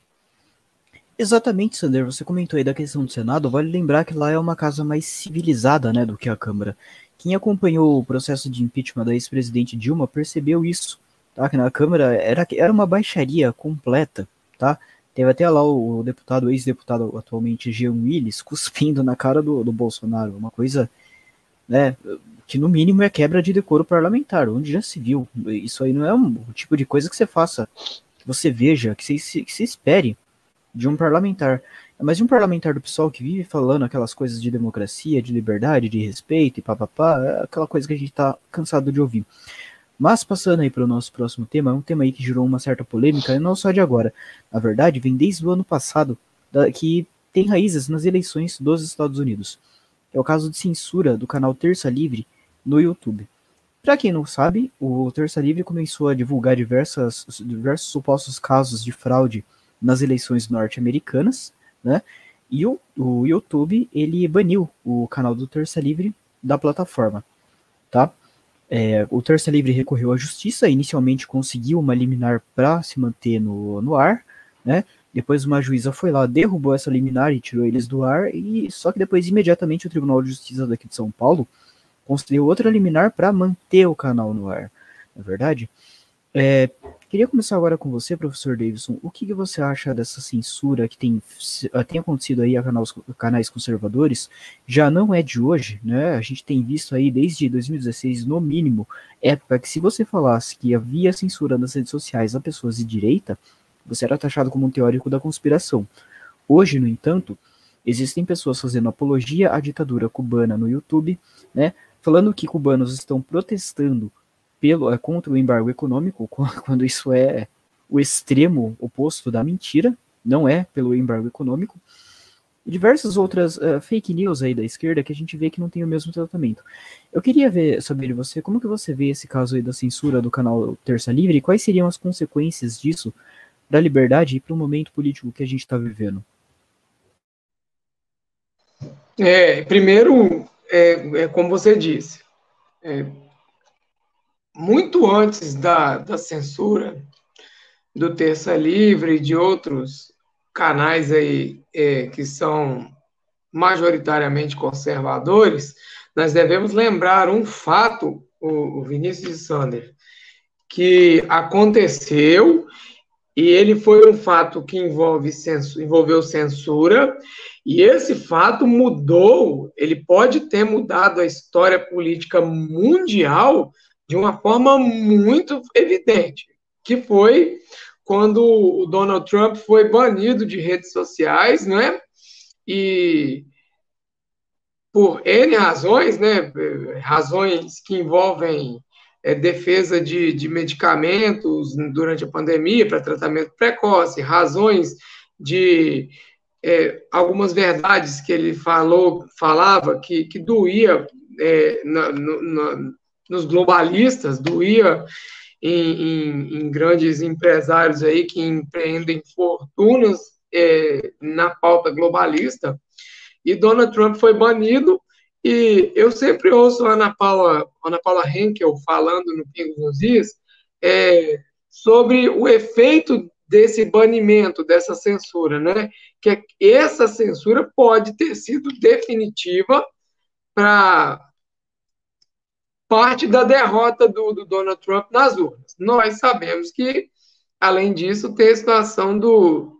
Exatamente, Sander, você comentou aí da questão do Senado, vale lembrar que lá é uma casa mais civilizada, né, do que a Câmara. Quem acompanhou o processo de impeachment da ex-presidente Dilma percebeu isso, tá, que na Câmara era, era uma baixaria completa, tá, teve até lá o, o deputado, ex-deputado atualmente, Jean Willis, cuspindo na cara do, do Bolsonaro, uma coisa, né, que no mínimo é quebra de decoro parlamentar, onde já se viu, isso aí não é um o tipo de coisa que você faça, que você veja, que você, que você espere de um parlamentar, mas de um parlamentar do PSOL que vive falando aquelas coisas de democracia, de liberdade, de respeito e papapá, é aquela coisa que a gente tá cansado de ouvir. Mas passando aí para o nosso próximo tema, é um tema aí que gerou uma certa polêmica, e não só de agora. Na verdade, vem desde o ano passado, da, que tem raízes nas eleições dos Estados Unidos. É o caso de censura do canal Terça Livre no YouTube. Para quem não sabe, o Terça Livre começou a divulgar diversas, diversos supostos casos de fraude nas eleições norte-americanas, né? E o, o YouTube, ele baniu o canal do Terça Livre da plataforma, tá? É, o Terça Livre recorreu à justiça, inicialmente conseguiu uma liminar para se manter no, no ar, né? Depois uma juíza foi lá, derrubou essa liminar e tirou eles do ar, e só que depois imediatamente o Tribunal de Justiça daqui de São Paulo concedeu outra liminar para manter o canal no ar, na verdade. É, queria começar agora com você, professor Davidson. O que, que você acha dessa censura que tem, tem acontecido aí a canais, canais conservadores? Já não é de hoje, né? A gente tem visto aí desde dois mil e dezesseis, no mínimo, época que se você falasse que havia censura nas redes sociais a pessoas de direita, você era taxado como um teórico da conspiração. Hoje, no entanto, existem pessoas fazendo apologia à ditadura cubana no YouTube, né? Falando que cubanos estão protestando pelo, é, contra o embargo econômico, quando isso é o extremo oposto da mentira, não é pelo embargo econômico, e diversas outras uh, fake news aí da esquerda que a gente vê que não tem o mesmo tratamento. Eu queria ver, saber de você, como que você vê esse caso aí da censura do canal Terça Livre, e quais seriam as consequências disso para a liberdade e para o momento político que a gente está vivendo? É, primeiro, é, é como você disse, é, muito antes da, da censura do Terça Livre e de outros canais aí é, que são majoritariamente conservadores, nós devemos lembrar um fato, o Vinícius de Sander, que aconteceu, e ele foi um fato que envolve censura, envolveu censura, e esse fato mudou, ele pode ter mudado a história política mundial de uma forma muito evidente, que foi quando o Donald Trump foi banido de redes sociais, né? E por N razões, né? Razões que envolvem é, defesa de, de medicamentos durante a pandemia para tratamento precoce, razões de é, algumas verdades que ele falou, falava que, que doía é, na, na, nos globalistas, doía em, em, em grandes empresários aí que empreendem fortunas é, na pauta globalista. E Donald Trump foi banido, e eu sempre ouço a Ana Paula, Ana Paula Henkel falando no Pingos nos Is é, sobre o efeito desse banimento, dessa censura, né? Que essa censura pode ter sido definitiva para parte da derrota do, do Donald Trump nas urnas. Nós sabemos que, além disso, tem a situação do,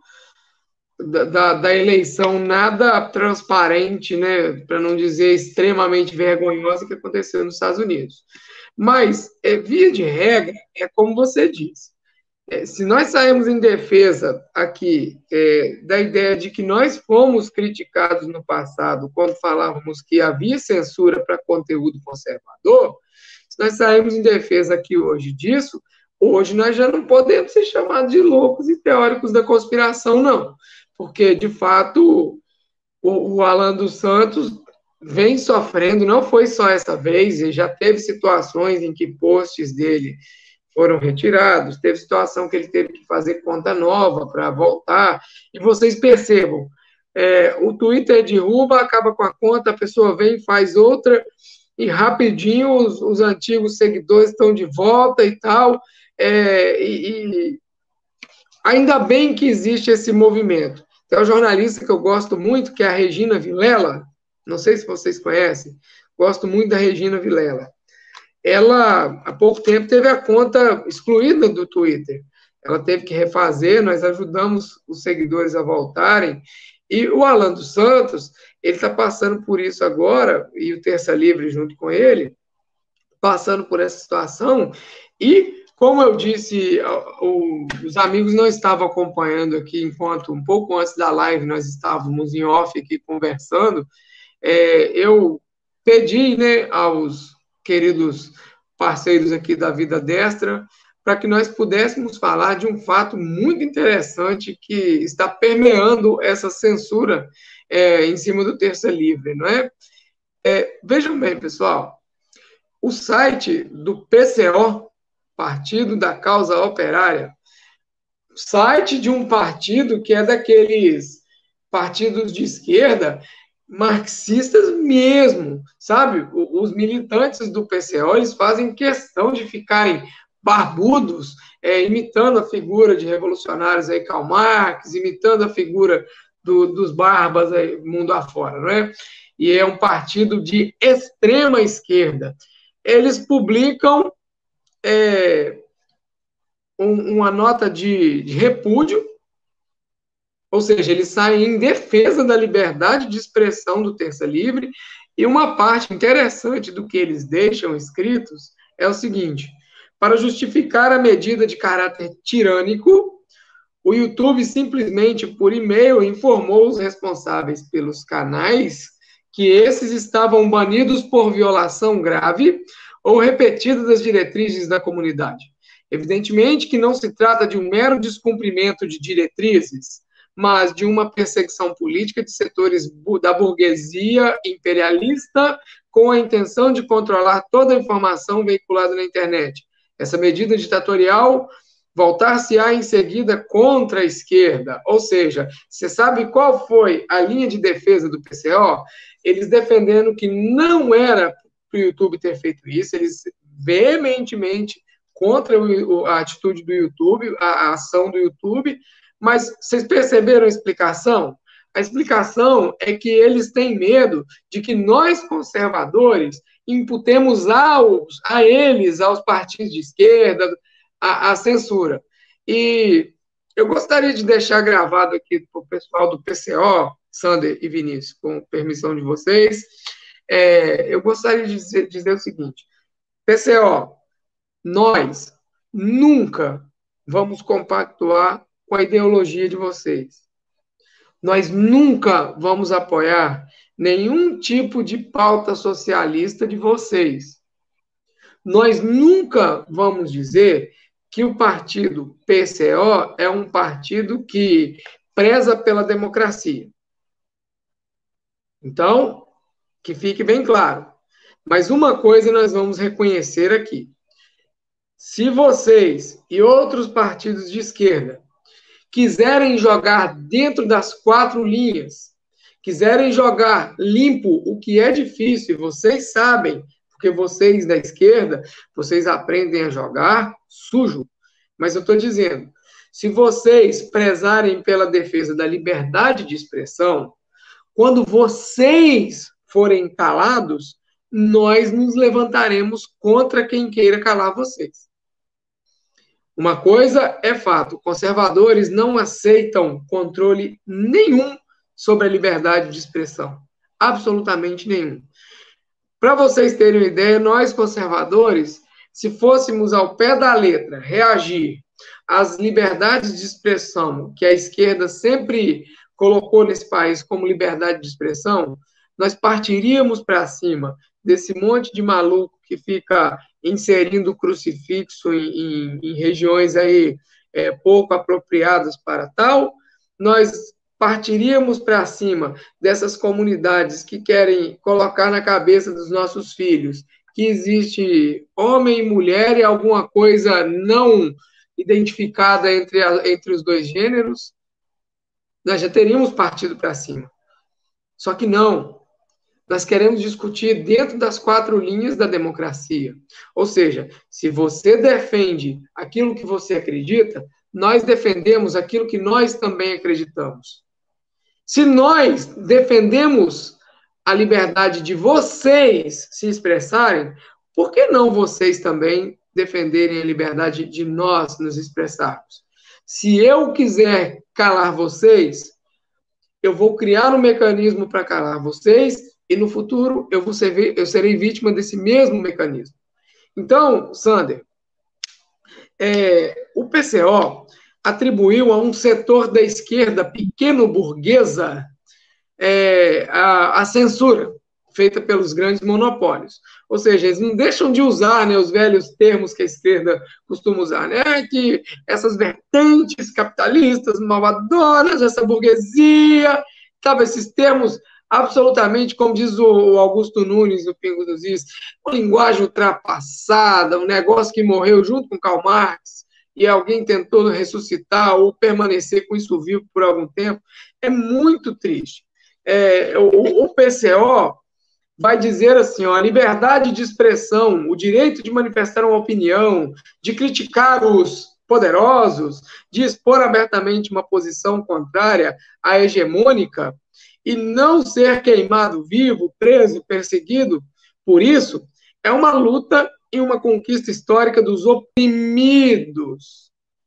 da, da eleição nada transparente, né, para não dizer extremamente vergonhosa, que aconteceu nos Estados Unidos. Mas, é, via de regra, é como você disse, é, se nós saímos em defesa aqui é, da ideia de que nós fomos criticados no passado quando falávamos que havia censura para conteúdo conservador, se nós saímos em defesa aqui hoje disso, hoje nós já não podemos ser chamados de loucos e teóricos da conspiração, não. Porque, de fato, o, o Alan dos Santos vem sofrendo, não foi só essa vez, e já teve situações em que posts dele foram retirados, teve situação que ele teve que fazer conta nova para voltar, e vocês percebam, é, o Twitter derruba, acaba com a conta, a pessoa vem e faz outra, e rapidinho os, os antigos seguidores estão de volta e tal, é, e, e ainda bem que existe esse movimento. Tem uma jornalista que eu gosto muito, que é a Regina Vilela, não sei se vocês conhecem, gosto muito da Regina Vilela. Ela, há pouco tempo, teve a conta excluída do Twitter. Ela teve que refazer, nós ajudamos os seguidores a voltarem. E o Alan dos Santos, ele está passando por isso agora, e o Terça Livre junto com ele, passando por essa situação. E, como eu disse, o, os amigos não estavam acompanhando aqui, enquanto um pouco antes da live nós estávamos em off aqui conversando, é, eu pedi, né, aos queridos parceiros aqui da Vida Destra, para que nós pudéssemos falar de um fato muito interessante que está permeando essa censura é, em cima do Terça Livre, não é? é? Vejam bem, pessoal, o site do P C O, Partido da Causa Operária, site de um partido que é daqueles partidos de esquerda, marxistas mesmo, sabe? Os militantes do P C O, eles fazem questão de ficarem barbudos, é, imitando a figura de revolucionários aí, Karl Marx, imitando a figura do, dos barbas aí, mundo afora, não é? E é um partido de extrema esquerda. Eles publicam é, um, uma nota de, de repúdio, ou seja, eles saem em defesa da liberdade de expressão do Terça Livre, e uma parte interessante do que eles deixam escritos é o seguinte: para justificar a medida de caráter tirânico, o YouTube simplesmente, por e-mail, informou os responsáveis pelos canais que esses estavam banidos por violação grave ou repetida das diretrizes da comunidade. Evidentemente que não se trata de um mero descumprimento de diretrizes, mas de uma perseguição política de setores da burguesia imperialista com a intenção de controlar toda a informação veiculada na internet. Essa medida ditatorial voltar-se-á em seguida contra a esquerda. Ou seja, você sabe qual foi a linha de defesa do P C O? Eles defendendo que não era para o YouTube ter feito isso, eles veementemente contra a atitude do YouTube, a ação do YouTube. Mas vocês perceberam a explicação? A explicação é que eles têm medo de que nós, conservadores, imputemos aos, a eles, aos partidos de esquerda, a, a censura. E eu gostaria de deixar gravado aqui para o pessoal do P C O, Sander e Vinícius, com permissão de vocês, é, eu gostaria de dizer, dizer o seguinte: P C O, nós nunca vamos compactuar com a ideologia de vocês. Nós nunca vamos apoiar nenhum tipo de pauta socialista de vocês. Nós nunca vamos dizer que o partido P C O é um partido que preza pela democracia. Então, que fique bem claro. Mas uma coisa nós vamos reconhecer aqui. Se vocês e outros partidos de esquerda quiserem jogar dentro das quatro linhas, quiserem jogar limpo, o que é difícil, vocês sabem, porque vocês da esquerda, vocês aprendem a jogar sujo. Mas eu estou dizendo, se vocês prezarem pela defesa da liberdade de expressão, quando vocês forem calados, nós nos levantaremos contra quem queira calar vocês. Uma coisa é fato, conservadores não aceitam controle nenhum sobre a liberdade de expressão. Absolutamente nenhum. Para vocês terem uma ideia, nós conservadores, se fôssemos ao pé da letra reagir às liberdades de expressão que a esquerda sempre colocou nesse país como liberdade de expressão, nós partiríamos para cima desse monte de maluco que fica inserindo crucifixo em, em, em regiões aí é, pouco apropriadas para tal, nós partiríamos para cima dessas comunidades que querem colocar na cabeça dos nossos filhos que existe homem e mulher e alguma coisa não identificada entre, a, entre os dois gêneros, nós já teríamos partido para cima. Só que não. Nós queremos discutir dentro das quatro linhas da democracia. Ou seja, se você defende aquilo que você acredita, nós defendemos aquilo que nós também acreditamos. Se nós defendemos a liberdade de vocês se expressarem, por que não vocês também defenderem a liberdade de nós nos expressarmos? Se eu quiser calar vocês, eu vou criar um mecanismo para calar vocês e no futuro eu, vou ser, eu serei vítima desse mesmo mecanismo. Então, Sander, é, o P C O atribuiu a um setor da esquerda pequeno-burguesa é, a, a censura feita pelos grandes monopólios. Ou seja, eles não deixam de usar, né, os velhos termos que a esquerda costuma usar, né, que essas vertentes capitalistas malvadoras, essa burguesia, sabe, esses termos absolutamente, como diz o Augusto Nunes no Pingo dos Is, uma linguagem ultrapassada, um negócio que morreu junto com Karl Marx, e alguém tentou ressuscitar ou permanecer com isso vivo por algum tempo, é muito triste. É, o, o P C O vai dizer assim, ó, a liberdade de expressão, o direito de manifestar uma opinião, de criticar os poderosos, de expor abertamente uma posição contrária à hegemônica, e não ser queimado vivo, preso, perseguido por isso, é uma luta e uma conquista histórica dos oprimidos,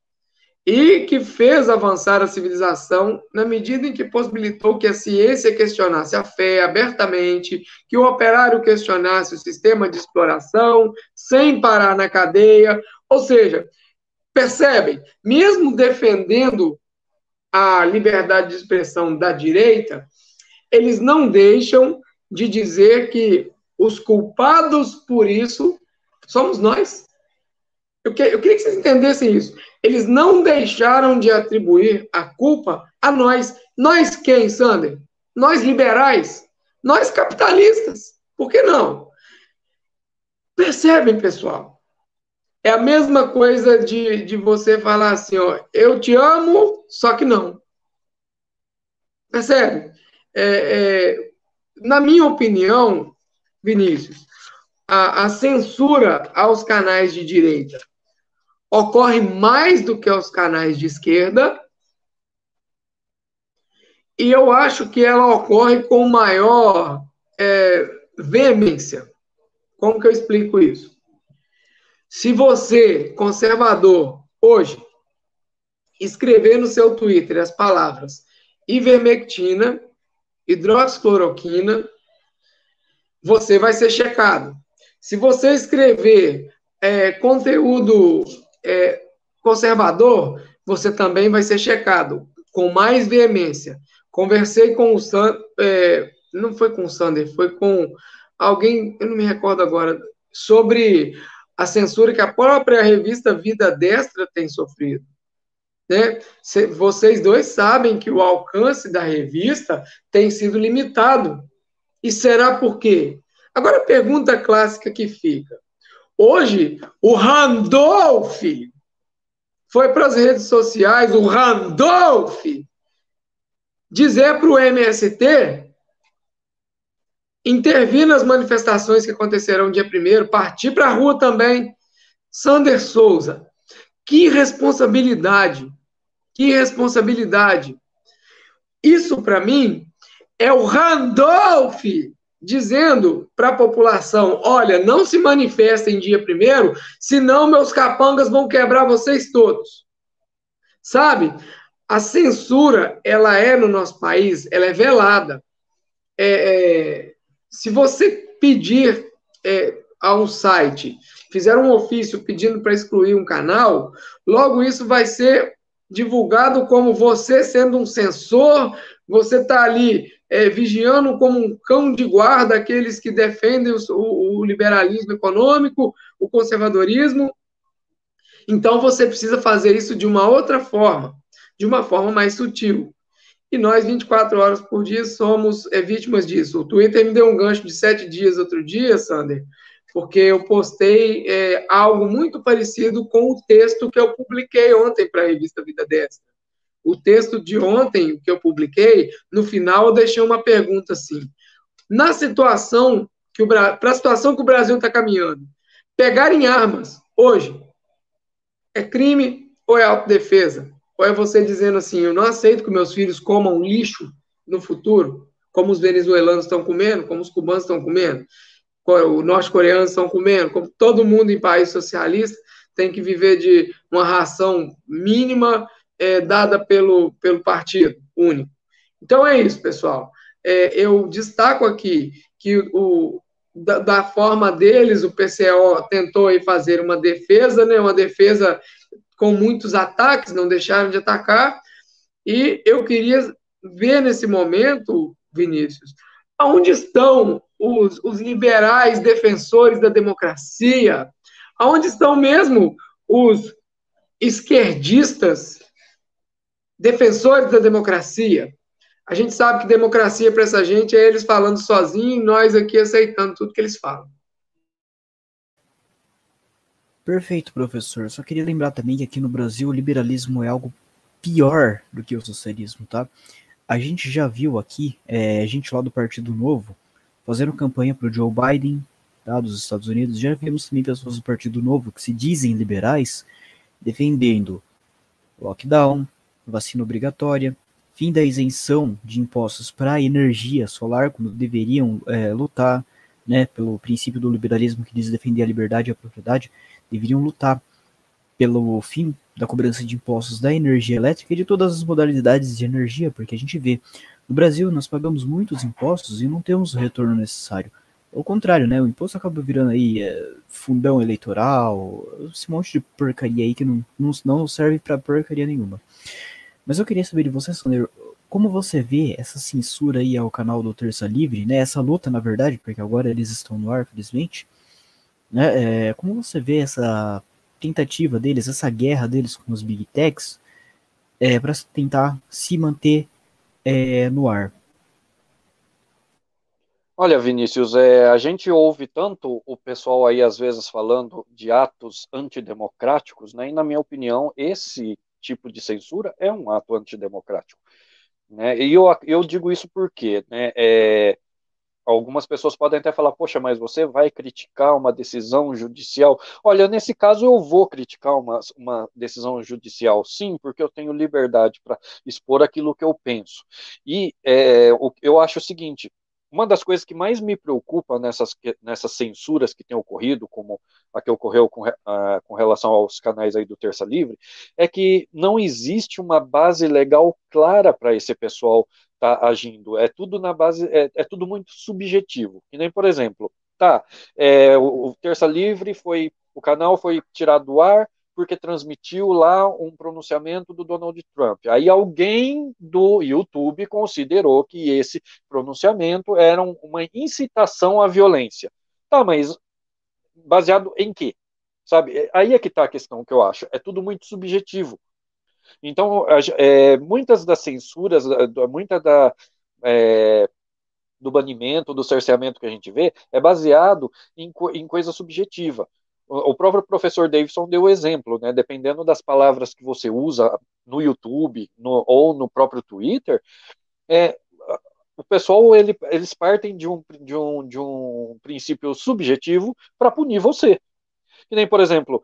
e que fez avançar a civilização na medida em que possibilitou que a ciência questionasse a fé abertamente, que o operário questionasse o sistema de exploração, sem parar na cadeia. Ou seja, percebem, mesmo defendendo a liberdade de expressão da direita, eles não deixam de dizer que os culpados por isso somos nós. Eu, que, eu queria que vocês entendessem isso. Eles não deixaram de atribuir a culpa a nós. Nós quem, Sander? Nós liberais? Nós capitalistas? Por que não? Percebem, pessoal? É a mesma coisa de, de você falar assim, ó, eu te amo, só que não. Percebe? É, é, na minha opinião, Vinícius, a, a censura aos canais de direita ocorre mais do que aos canais de esquerda, e eu acho que ela ocorre com maior é, veemência. Como que eu explico isso? Se você, conservador, hoje, escrever no seu Twitter as palavras ivermectina, hidroxicloroquina, você vai ser checado. Se você escrever é, conteúdo é, conservador, você também vai ser checado com mais veemência. Conversei com o Sander, é, não foi com o Sander, foi com alguém, eu não me recordo agora, sobre a censura que a própria revista Vida Destra tem sofrido. Né? Vocês dois sabem que o alcance da revista tem sido limitado. E será por quê? Agora, a pergunta clássica que fica. Hoje, o Randolph foi para as redes sociais, o Randolph, dizer para o M S T intervir nas manifestações que acontecerão dia primeiro, partir para a rua também. Sander Souza, que responsabilidade, que responsabilidade. Isso, para mim, é o Randolph dizendo para a população, olha, não se manifestem dia primeiro, senão meus capangas vão quebrar vocês todos. Sabe? A censura, ela é no nosso país, ela é velada. É, é, se você pedir é, a um site, fizer um ofício pedindo para excluir um canal, logo isso vai ser divulgado como você sendo um censor, você está ali é, vigiando como um cão de guarda aqueles que defendem o, o, o liberalismo econômico, o conservadorismo. Então você precisa fazer isso de uma outra forma, de uma forma mais sutil. E nós, vinte e quatro horas por dia, somos é, vítimas disso. O Twitter me deu um gancho de sete dias outro dia, Sander, porque eu postei é, algo muito parecido com o texto que eu publiquei ontem para a revista Vida Destra. O texto de ontem que eu publiquei, no final eu deixei uma pergunta assim. Na situação que o para a situação que o Brasil está caminhando, pegar em armas hoje é crime ou é autodefesa? Ou é você dizendo assim, eu não aceito que meus filhos comam lixo no futuro, como os venezuelanos estão comendo, como os cubanos estão comendo, os norte-coreanos estão comendo, como todo mundo em país socialista tem que viver de uma ração mínima é, dada pelo, pelo partido único. Então é isso, pessoal. É, eu destaco aqui que o, da, da forma deles, o P C O tentou aí fazer uma defesa, né, uma defesa com muitos ataques, não deixaram de atacar, e eu queria ver nesse momento, Vinícius, onde estão os, os liberais defensores da democracia, onde estão mesmo os esquerdistas defensores da democracia. A gente sabe que democracia para essa gente é eles falando sozinho e nós aqui aceitando tudo que eles falam. Perfeito, professor. Só queria lembrar também que aqui no Brasil o liberalismo é algo pior do que o socialismo, tá? A gente já viu aqui, é, gente lá do Partido Novo, fazendo campanha para o Joe Biden, tá, dos Estados Unidos. Já vimos também pessoas do Partido Novo que se dizem liberais, defendendo lockdown, vacina obrigatória, fim da isenção de impostos para a energia solar, quando deveriam é, lutar, né, pelo princípio do liberalismo que diz defender a liberdade e a propriedade, deveriam lutar pelo fim da cobrança de impostos da energia elétrica e de todas as modalidades de energia, porque a gente vê, no Brasil nós pagamos muitos impostos e não temos o retorno necessário. Ao contrário, né, o imposto acaba virando aí é, fundão eleitoral, esse monte de porcaria aí que não, não, não serve para porcaria nenhuma. Mas eu queria saber de você, Sander, como você vê essa censura aí ao canal do Terça Livre, né, essa luta, na verdade, porque agora eles estão no ar, felizmente, né, é, como você vê essa tentativa deles, essa guerra deles com os Big Techs, é, para tentar se manter é, no ar? Olha, Vinícius, é, a gente ouve tanto o pessoal aí às vezes falando de atos antidemocráticos, né? E na minha opinião, esse tipo de censura é um ato antidemocrático, né? E eu, eu digo isso porque, né? É, algumas pessoas podem até falar, poxa, mas você vai criticar uma decisão judicial? Olha, nesse caso eu vou criticar uma, uma decisão judicial, sim, porque eu tenho liberdade para expor aquilo que eu penso. E é, eu acho o seguinte, uma das coisas que mais me preocupa nessas, nessas censuras que têm ocorrido, como a que ocorreu com, a, com relação aos canais aí do Terça Livre, é que não existe uma base legal clara para esse pessoal estar tá agindo. É tudo na base, é, é tudo muito subjetivo. Que nem, por exemplo, tá, é, o, o Terça Livre foi, o canal foi tirado do ar porque transmitiu lá um pronunciamento do Donald Trump. Aí alguém do YouTube considerou que esse pronunciamento era uma incitação à violência. Tá, mas baseado em quê? Sabe? Aí é que está a questão que eu acho. É tudo muito subjetivo. Então, é, muitas das censuras, muita da, é, do banimento, do cerceamento que a gente vê, é baseado em, em coisa subjetiva. O, o próprio professor Davidson deu o exemplo, né? Dependendo das palavras que você usa no YouTube no, ou no próprio Twitter, é, o pessoal ele, eles partem de um, de um, de um princípio subjetivo para punir você. Que nem, por exemplo,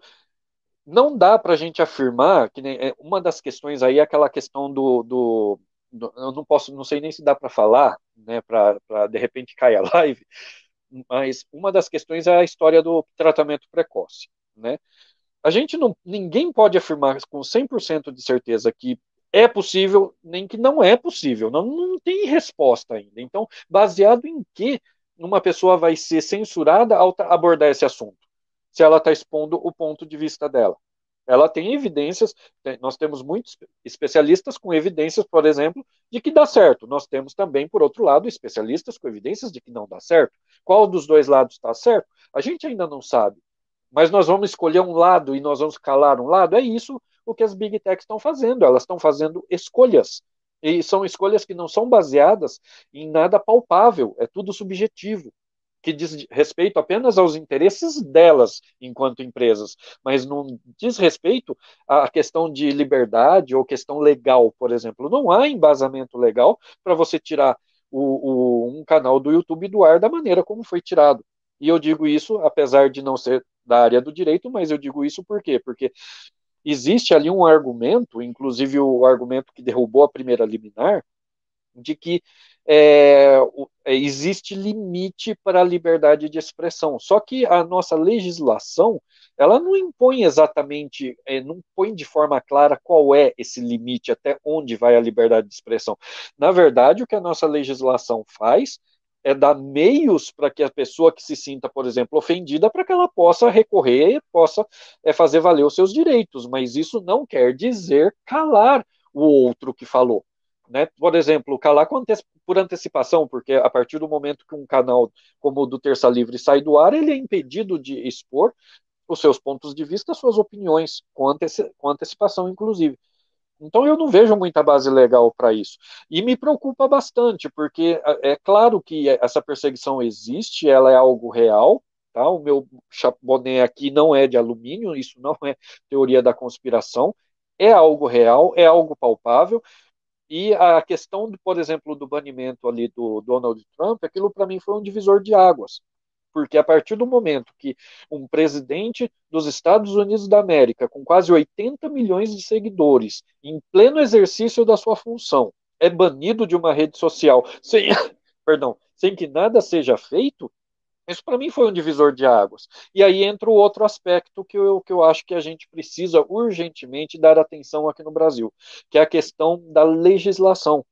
não dá para a gente afirmar que nem, uma das questões aí é aquela questão do, do, do eu não posso, não sei nem se dá para falar, né, para de repente cair a live, mas uma das questões é a história do tratamento precoce, né? A gente não, ninguém pode afirmar com cem por cento de certeza que é possível, nem que não é possível, não, não tem resposta ainda. Então, baseado em que uma pessoa vai ser censurada ao abordar esse assunto? Se ela está expondo o ponto de vista dela. Ela tem evidências, nós temos muitos especialistas com evidências, por exemplo, de que dá certo. Nós temos também, por outro lado, especialistas com evidências de que não dá certo. Qual dos dois lados está certo? A gente ainda não sabe. Mas nós vamos escolher um lado e nós vamos calar um lado? É isso o que as Big Techs estão fazendo. Elas estão fazendo escolhas. E são escolhas que não são baseadas em nada palpável, é tudo subjetivo, que diz respeito apenas aos interesses delas enquanto empresas, mas não diz respeito à questão de liberdade ou questão legal, por exemplo. Não há embasamento legal para você tirar o, o, um canal do YouTube do ar da maneira como foi tirado. E eu digo isso, apesar de não ser da área do direito, mas eu digo isso por quê? Porque existe ali um argumento, inclusive o argumento que derrubou a primeira liminar, de que é, existe limite para a liberdade de expressão. Só que a nossa legislação, ela não impõe exatamente, é, não põe de forma clara qual é esse limite, até onde vai a liberdade de expressão. Na verdade, o que a nossa legislação faz é dar meios para que a pessoa que se sinta, por exemplo, ofendida, para que ela possa recorrer, possa é, fazer valer os seus direitos, mas isso não quer dizer calar o outro que falou. Né? Por exemplo, calar por antecipação, porque a partir do momento que um canal como o do Terça Livre sai do ar, ele é impedido de expor os seus pontos de vista, suas opiniões, com, anteci com antecipação, inclusive. Então eu não vejo muita base legal para isso. E me preocupa bastante, porque é claro que essa perseguição existe, ela é algo real, tá? O meu boné aqui não é de alumínio, isso não é teoria da conspiração, é algo real, é algo palpável. E a questão, do, por exemplo, do banimento ali do Donald Trump, aquilo para mim foi um divisor de águas. Porque a partir do momento que um presidente dos Estados Unidos da América, com quase oitenta milhões de seguidores, em pleno exercício da sua função, é banido de uma rede social sem, perdão, sem que nada seja feito, isso para mim foi um divisor de águas. E aí entra o outro aspecto que eu, que eu acho que a gente precisa urgentemente dar atenção aqui no Brasil, que é a questão da legislação.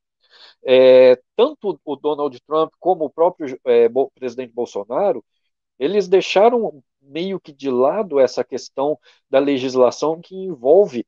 É, tanto o Donald Trump como o próprio é, presidente Bolsonaro, eles deixaram meio que de lado essa questão da legislação que envolve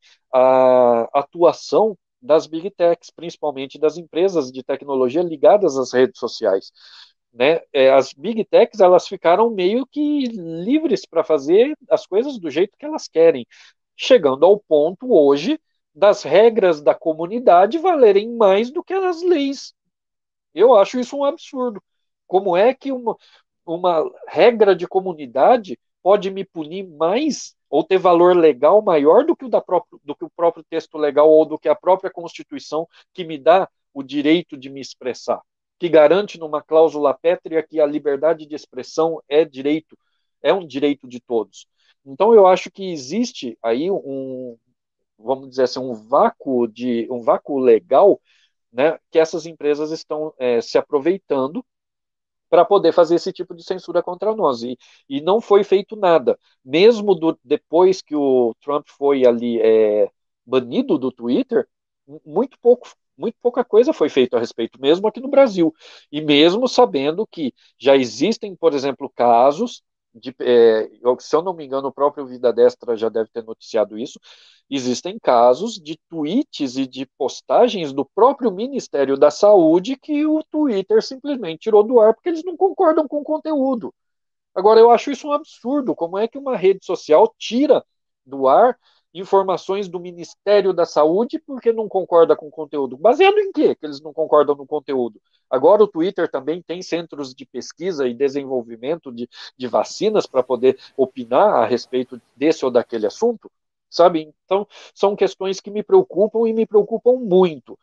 a atuação das big techs, principalmente das empresas de tecnologia ligadas às redes sociais. Né? As big techs elas ficaram meio que livres para fazer as coisas do jeito que elas querem, chegando ao ponto hoje das regras da comunidade valerem mais do que as leis. Eu acho isso um absurdo. Como é que uma, uma regra de comunidade pode me punir mais ou ter valor legal maior do que o, da próprio, do que o próprio texto legal ou do que a própria Constituição que me dá o direito de me expressar? que garante numa cláusula pétrea que a liberdade de expressão é direito, é um direito de todos. Então eu acho que existe aí um, vamos dizer assim, um vácuo de um vácuo legal, né, que essas empresas estão é, se aproveitando para poder fazer esse tipo de censura contra nós. E, e não foi feito nada. Mesmo do, depois que o Trump foi ali é, banido do Twitter, muito pouco, muito pouca coisa foi feita a respeito, mesmo aqui no Brasil. E mesmo sabendo que já existem, por exemplo, casos de, é, se eu não me engano, o próprio Vida Destra já deve ter noticiado isso, existem casos de tweets e de postagens do próprio Ministério da Saúde que o Twitter simplesmente tirou do ar porque eles não concordam com o conteúdo. Agora, eu acho isso um absurdo. Como é que uma rede social tira do ar informações do Ministério da Saúde porque não concorda com o conteúdo? Baseado em quê que eles não concordam no conteúdo? Agora o Twitter também tem centros de pesquisa e desenvolvimento de, de vacinas para poder opinar a respeito desse ou daquele assunto? Sabe? Então, são questões que me preocupam e me preocupam muito.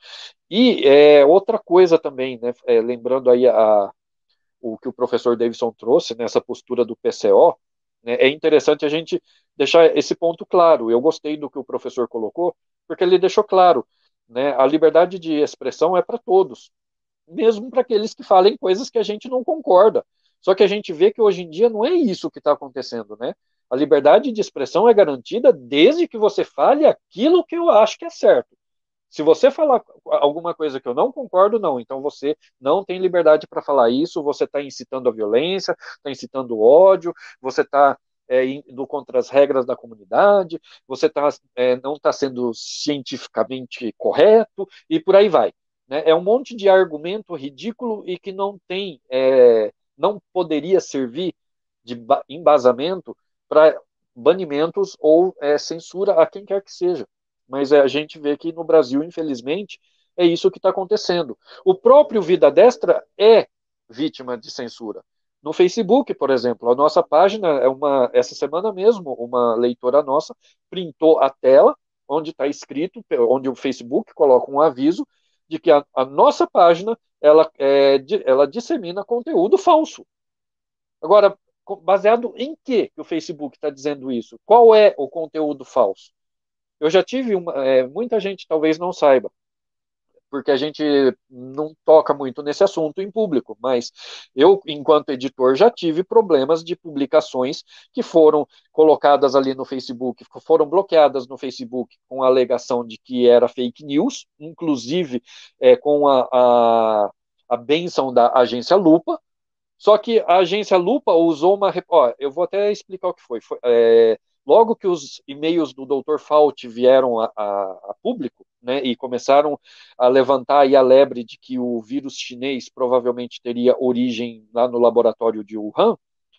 E é, outra coisa também, né, é, lembrando aí a, o que o professor Davidson trouxe nessa postura do P C O, né, é interessante a gente deixar esse ponto claro. Eu gostei do que o professor colocou, porque ele deixou claro, né, a liberdade de expressão é para todos, mesmo para aqueles que falem coisas que a gente não concorda. Só que a gente vê que hoje em dia não é isso que está acontecendo, né? A liberdade de expressão é garantida desde que você fale aquilo que eu acho que é certo. Se você falar alguma coisa que eu não concordo, não. Então você não tem liberdade para falar isso, você está incitando a violência, está incitando o ódio, você está é, indo contra as regras da comunidade, você tá, é, não está sendo cientificamente correto, e por aí vai. Né? É um monte de argumento ridículo e que não tem, é, não poderia servir de embasamento para banimentos ou é, censura a quem quer que seja. Mas é, a gente vê que no Brasil, infelizmente, é isso que está acontecendo. O próprio Vida Destra é vítima de censura. No Facebook, por exemplo, a nossa página é uma, essa semana mesmo, uma leitora nossa printou a tela onde está escrito, onde o Facebook coloca um aviso de que a, a nossa página ela, é, ela dissemina conteúdo falso. Agora, baseado em que o Facebook está dizendo isso? Qual é o conteúdo falso? Eu já tive uma, é, muita gente talvez não saiba, porque a gente não toca muito nesse assunto em público, mas eu, enquanto editor, já tive problemas de publicações que foram colocadas ali no Facebook, foram bloqueadas no Facebook com a alegação de que era fake news, inclusive é, com a, a, a benção da agência Lupa. Só que a agência Lupa usou uma. Ó, eu vou até explicar o que foi. foi é, logo que os e-mails do doutor Fauci vieram a, a, a público, né, e começaram a levantar aí a lebre de que o vírus chinês provavelmente teria origem lá no laboratório de Wuhan,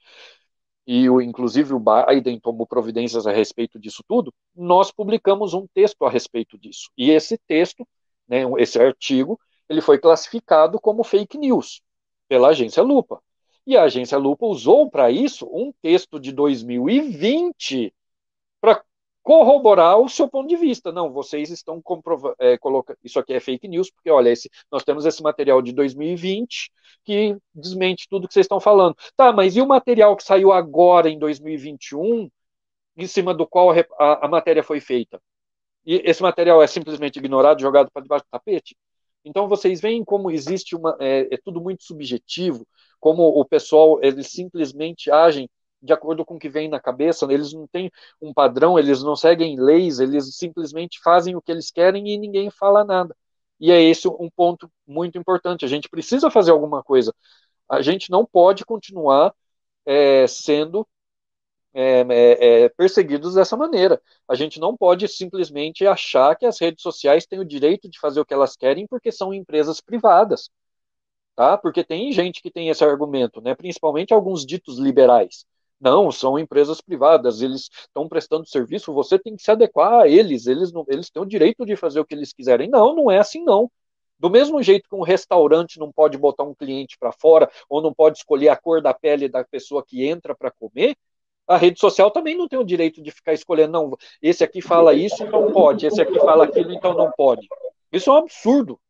e o, inclusive o Biden tomou providências a respeito disso tudo, nós publicamos um texto a respeito disso. E esse texto, né, esse artigo, ele foi classificado como fake news pela agência Lupa. E a agência Lupa usou para isso um texto de dois mil e vinte para corroborar o seu ponto de vista. Não, vocês estão comprovando, é, colocando, isso aqui é fake news, porque olha, esse, nós temos esse material de dois mil e vinte que desmente tudo que vocês estão falando. Tá, mas e o material que saiu agora em dois mil e vinte e um, em cima do qual a, a matéria foi feita? E esse material é simplesmente ignorado, jogado para debaixo do tapete? Então vocês veem como existe uma, é, é tudo muito subjetivo, como o pessoal, eles simplesmente agem de acordo com o que vem na cabeça, eles não têm um padrão, eles não seguem leis, eles simplesmente fazem o que eles querem e ninguém fala nada. E é esse um ponto muito importante, a gente precisa fazer alguma coisa. A gente não pode continuar é, sendo é, é, é, perseguidos dessa maneira. A gente não pode simplesmente achar que as redes sociais têm o direito de fazer o que elas querem porque são empresas privadas, tá? Porque tem gente que tem esse argumento, né? Principalmente alguns ditos liberais. Não, são empresas privadas, eles estão prestando serviço, você tem que se adequar a eles, eles, não, eles têm o direito de fazer o que eles quiserem. Não, não é assim não. Do mesmo jeito que um restaurante não pode botar um cliente para fora ou não pode escolher a cor da pele da pessoa que entra para comer, a rede social também não tem o direito de ficar escolhendo, não, esse aqui fala isso, então pode, esse aqui fala aquilo, então não pode. Isso é um absurdo.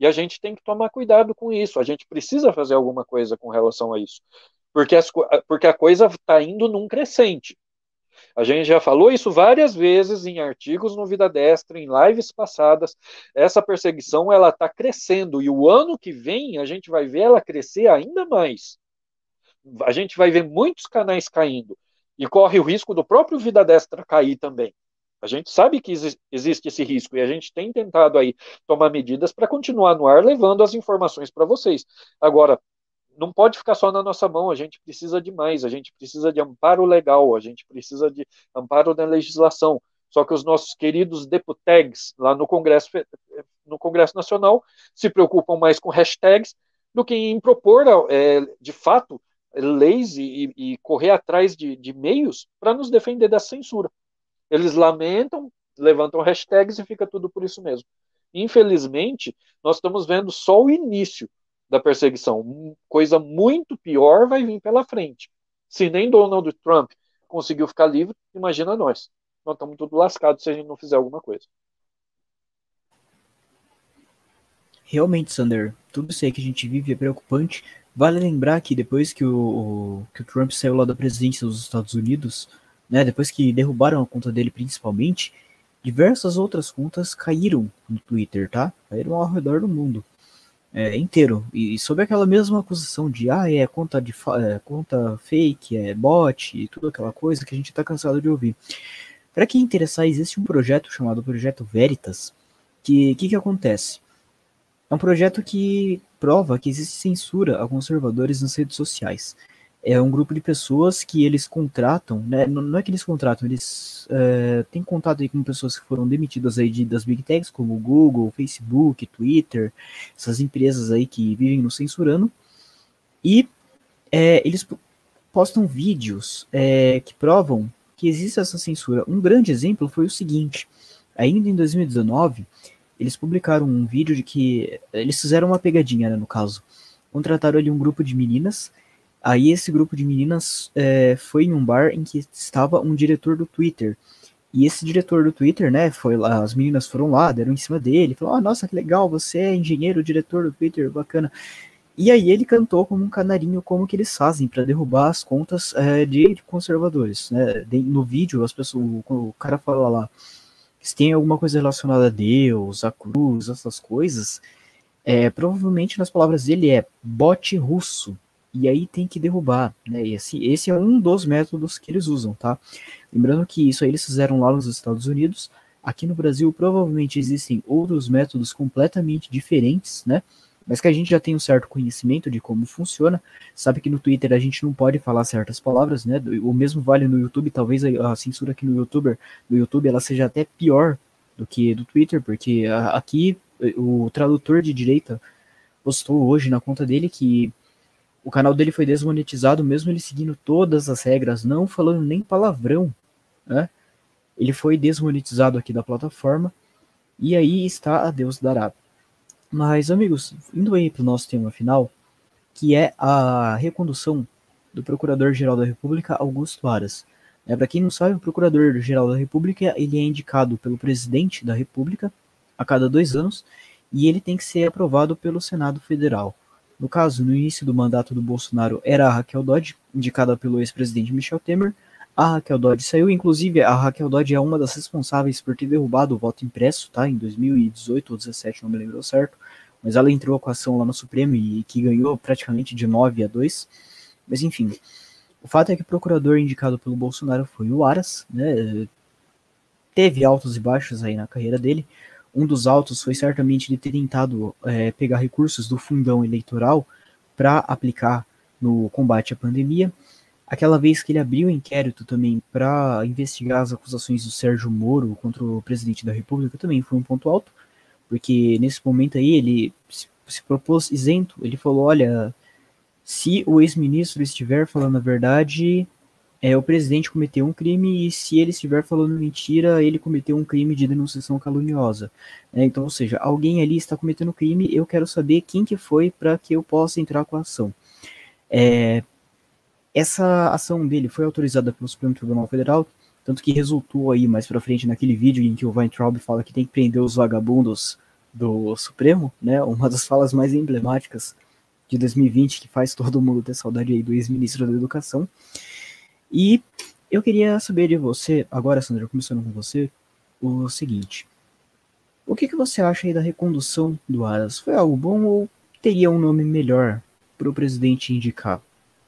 E a gente tem que tomar cuidado com isso, a gente precisa fazer alguma coisa com relação a isso, porque, as, porque a coisa está indo num crescente. A gente já falou isso várias vezes em artigos no Vida Destra, em lives passadas. Essa perseguição ela está crescendo e o ano que vem a gente vai ver ela crescer ainda mais. A gente vai ver muitos canais caindo e corre o risco do próprio Vida Destra cair também. A gente sabe que existe esse risco e a gente tem tentado aí tomar medidas para continuar no ar levando as informações para vocês. Agora, não pode ficar só na nossa mão, a gente precisa de mais, a gente precisa de amparo legal, a gente precisa de amparo na legislação. Só que os nossos queridos deputados lá no Congresso, no Congresso Nacional se preocupam mais com hashtags do que em propor, é, de fato, leis e, e correr atrás de, de meios para nos defender da censura. Eles lamentam, levantam hashtags e fica tudo por isso mesmo. Infelizmente, nós estamos vendo só o início da perseguição. Coisa muito pior vai vir pela frente. Se nem Donald Trump conseguiu ficar livre, imagina nós. Nós estamos tudo lascados se a gente não fizer alguma coisa. Realmente, Sander, tudo isso aí que a gente vive é preocupante. Vale lembrar que depois que o, que o Trump saiu lá da presidência dos Estados Unidos, né, depois que derrubaram a conta dele principalmente, diversas outras contas caíram no Twitter, tá? Caíram ao redor do mundo é, inteiro. E, e sob aquela mesma acusação de, ah, é conta, de, é conta fake, é bot e tudo aquela coisa que a gente tá cansado de ouvir. Para quem interessar, existe um projeto chamado Projeto Veritas, que que, que acontece? É um projeto que prova que existe censura a conservadores nas redes sociais. É um grupo de pessoas que eles contratam, né? Não é que eles contratam, eles é, têm contato aí com pessoas que foram demitidas aí de, das Big Techs, como Google, Facebook, Twitter, essas empresas aí que vivem nos censurando, e é, eles postam vídeos é, que provam que existe essa censura. Um grande exemplo foi o seguinte, ainda em dois mil e dezenove, eles publicaram um vídeo de que eles fizeram uma pegadinha, né, no caso. Contrataram ali um grupo de meninas. Aí esse grupo de meninas é, foi em um bar em que estava um diretor do Twitter. E esse diretor do Twitter, né, foi lá, as meninas foram lá, deram em cima dele, falaram, ah, nossa, que legal, você é engenheiro, diretor do Twitter, bacana. E aí ele cantou como um canarinho como que eles fazem para derrubar as contas é, de conservadores, né? No vídeo, as pessoas, o cara fala lá, se tem alguma coisa relacionada a Deus, a cruz, essas coisas, é, provavelmente nas palavras dele é bot russo, e aí tem que derrubar, né? E esse, esse é um dos métodos que eles usam, tá? Lembrando que isso aí eles fizeram lá nos Estados Unidos, aqui no Brasil provavelmente existem outros métodos completamente diferentes, né? Mas que a gente já tem um certo conhecimento de como funciona, sabe que no Twitter a gente não pode falar certas palavras, né? O mesmo vale no YouTube, talvez a censura aqui no YouTuber, no YouTube ela seja até pior do que do Twitter, porque aqui o tradutor de direita postou hoje na conta dele que o canal dele foi desmonetizado, mesmo ele seguindo todas as regras, não falando nem palavrão, né? Ele foi desmonetizado aqui da plataforma, e aí está a Deus dará. Mas, amigos, indo aí para o nosso tema final, que é a recondução do Procurador-Geral da República, Augusto Aras. É, para quem não sabe, o Procurador-Geral da República ele é indicado pelo Presidente da República a cada dois anos, e ele tem que ser aprovado pelo Senado Federal. No caso, no início do mandato do Bolsonaro era a Raquel Dodge, indicada pelo ex-presidente Michel Temer. A Raquel Dodge saiu, inclusive a Raquel Dodge é uma das responsáveis por ter derrubado o voto impresso, tá? Em dois mil e dezoito ou dezessete, não me lembro certo, mas ela entrou com a ação lá no Supremo e que ganhou praticamente de nove a dois. Mas enfim, o fato é que o procurador indicado pelo Bolsonaro foi o Aras, né? Teve altos e baixos aí na carreira dele. Um dos altos foi certamente de ter tentado é, pegar recursos do fundão eleitoral para aplicar no combate à pandemia. Aquela vez que ele abriu um inquérito também para investigar as acusações do Sérgio Moro contra o presidente da República também foi um ponto alto, porque nesse momento aí ele se propôs isento, ele falou, olha, se o ex-ministro estiver falando a verdade, é, o presidente cometeu um crime, e se ele estiver falando mentira, ele cometeu um crime de denunciação caluniosa. É, então, ou seja, alguém ali está cometendo crime, eu quero saber quem que foi para que eu possa entrar com a ação. É... Essa ação dele foi autorizada pelo Supremo Tribunal Federal, tanto que resultou aí mais pra frente naquele vídeo em que o Weintraub fala que tem que prender os vagabundos do Supremo, né? Uma das falas mais emblemáticas de dois mil e vinte, que faz todo mundo ter saudade aí do ex-ministro da Educação. E eu queria saber de você, agora, Sandra, começando com você, o seguinte. O que, que você acha aí da recondução do Aras? Foi algo bom ou teria um nome melhor para o presidente indicar?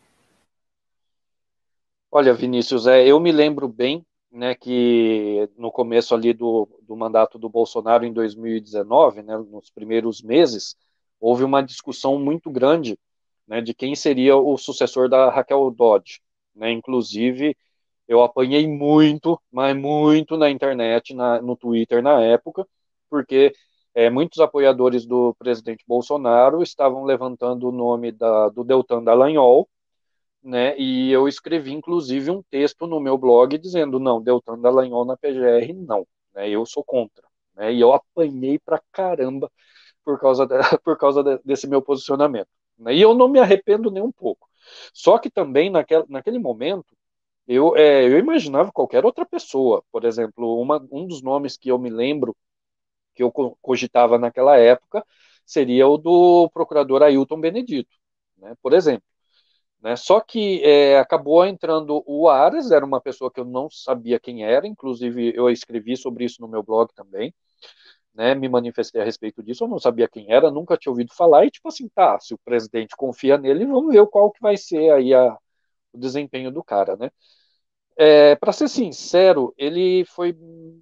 Olha, Vinícius, é, eu me lembro bem, né, que no começo ali do, do mandato do Bolsonaro em dois mil e dezenove, né, nos primeiros meses, houve uma discussão muito grande, né, de quem seria o sucessor da Raquel Dodge, né, inclusive eu apanhei muito, mas muito na internet, na, no Twitter na época, porque é, muitos apoiadores do presidente Bolsonaro estavam levantando o nome da, do Deltan Dallagnol, né? E eu escrevi, inclusive, um texto no meu blog dizendo, não, Deltan Dallagnol na P G R, não, né? Eu sou contra, né? E eu apanhei pra caramba por causa, de, por causa de, desse meu posicionamento, né? E eu não me arrependo nem um pouco. Só que também, naquele, naquele momento, eu, é, eu imaginava qualquer outra pessoa. Por exemplo, uma, um dos nomes que eu me lembro, que eu cogitava naquela época, seria o do procurador Ailton Benedito, né? Por exemplo. Né? Só que é, acabou entrando o Aras, era uma pessoa que eu não sabia quem era, inclusive eu escrevi sobre isso no meu blog também, né? Me manifestei a respeito disso, eu não sabia quem era, nunca tinha ouvido falar, e tipo assim, tá, se o presidente confia nele, vamos ver qual que vai ser aí a, o desempenho do cara, né? É, para ser sincero, ele foi,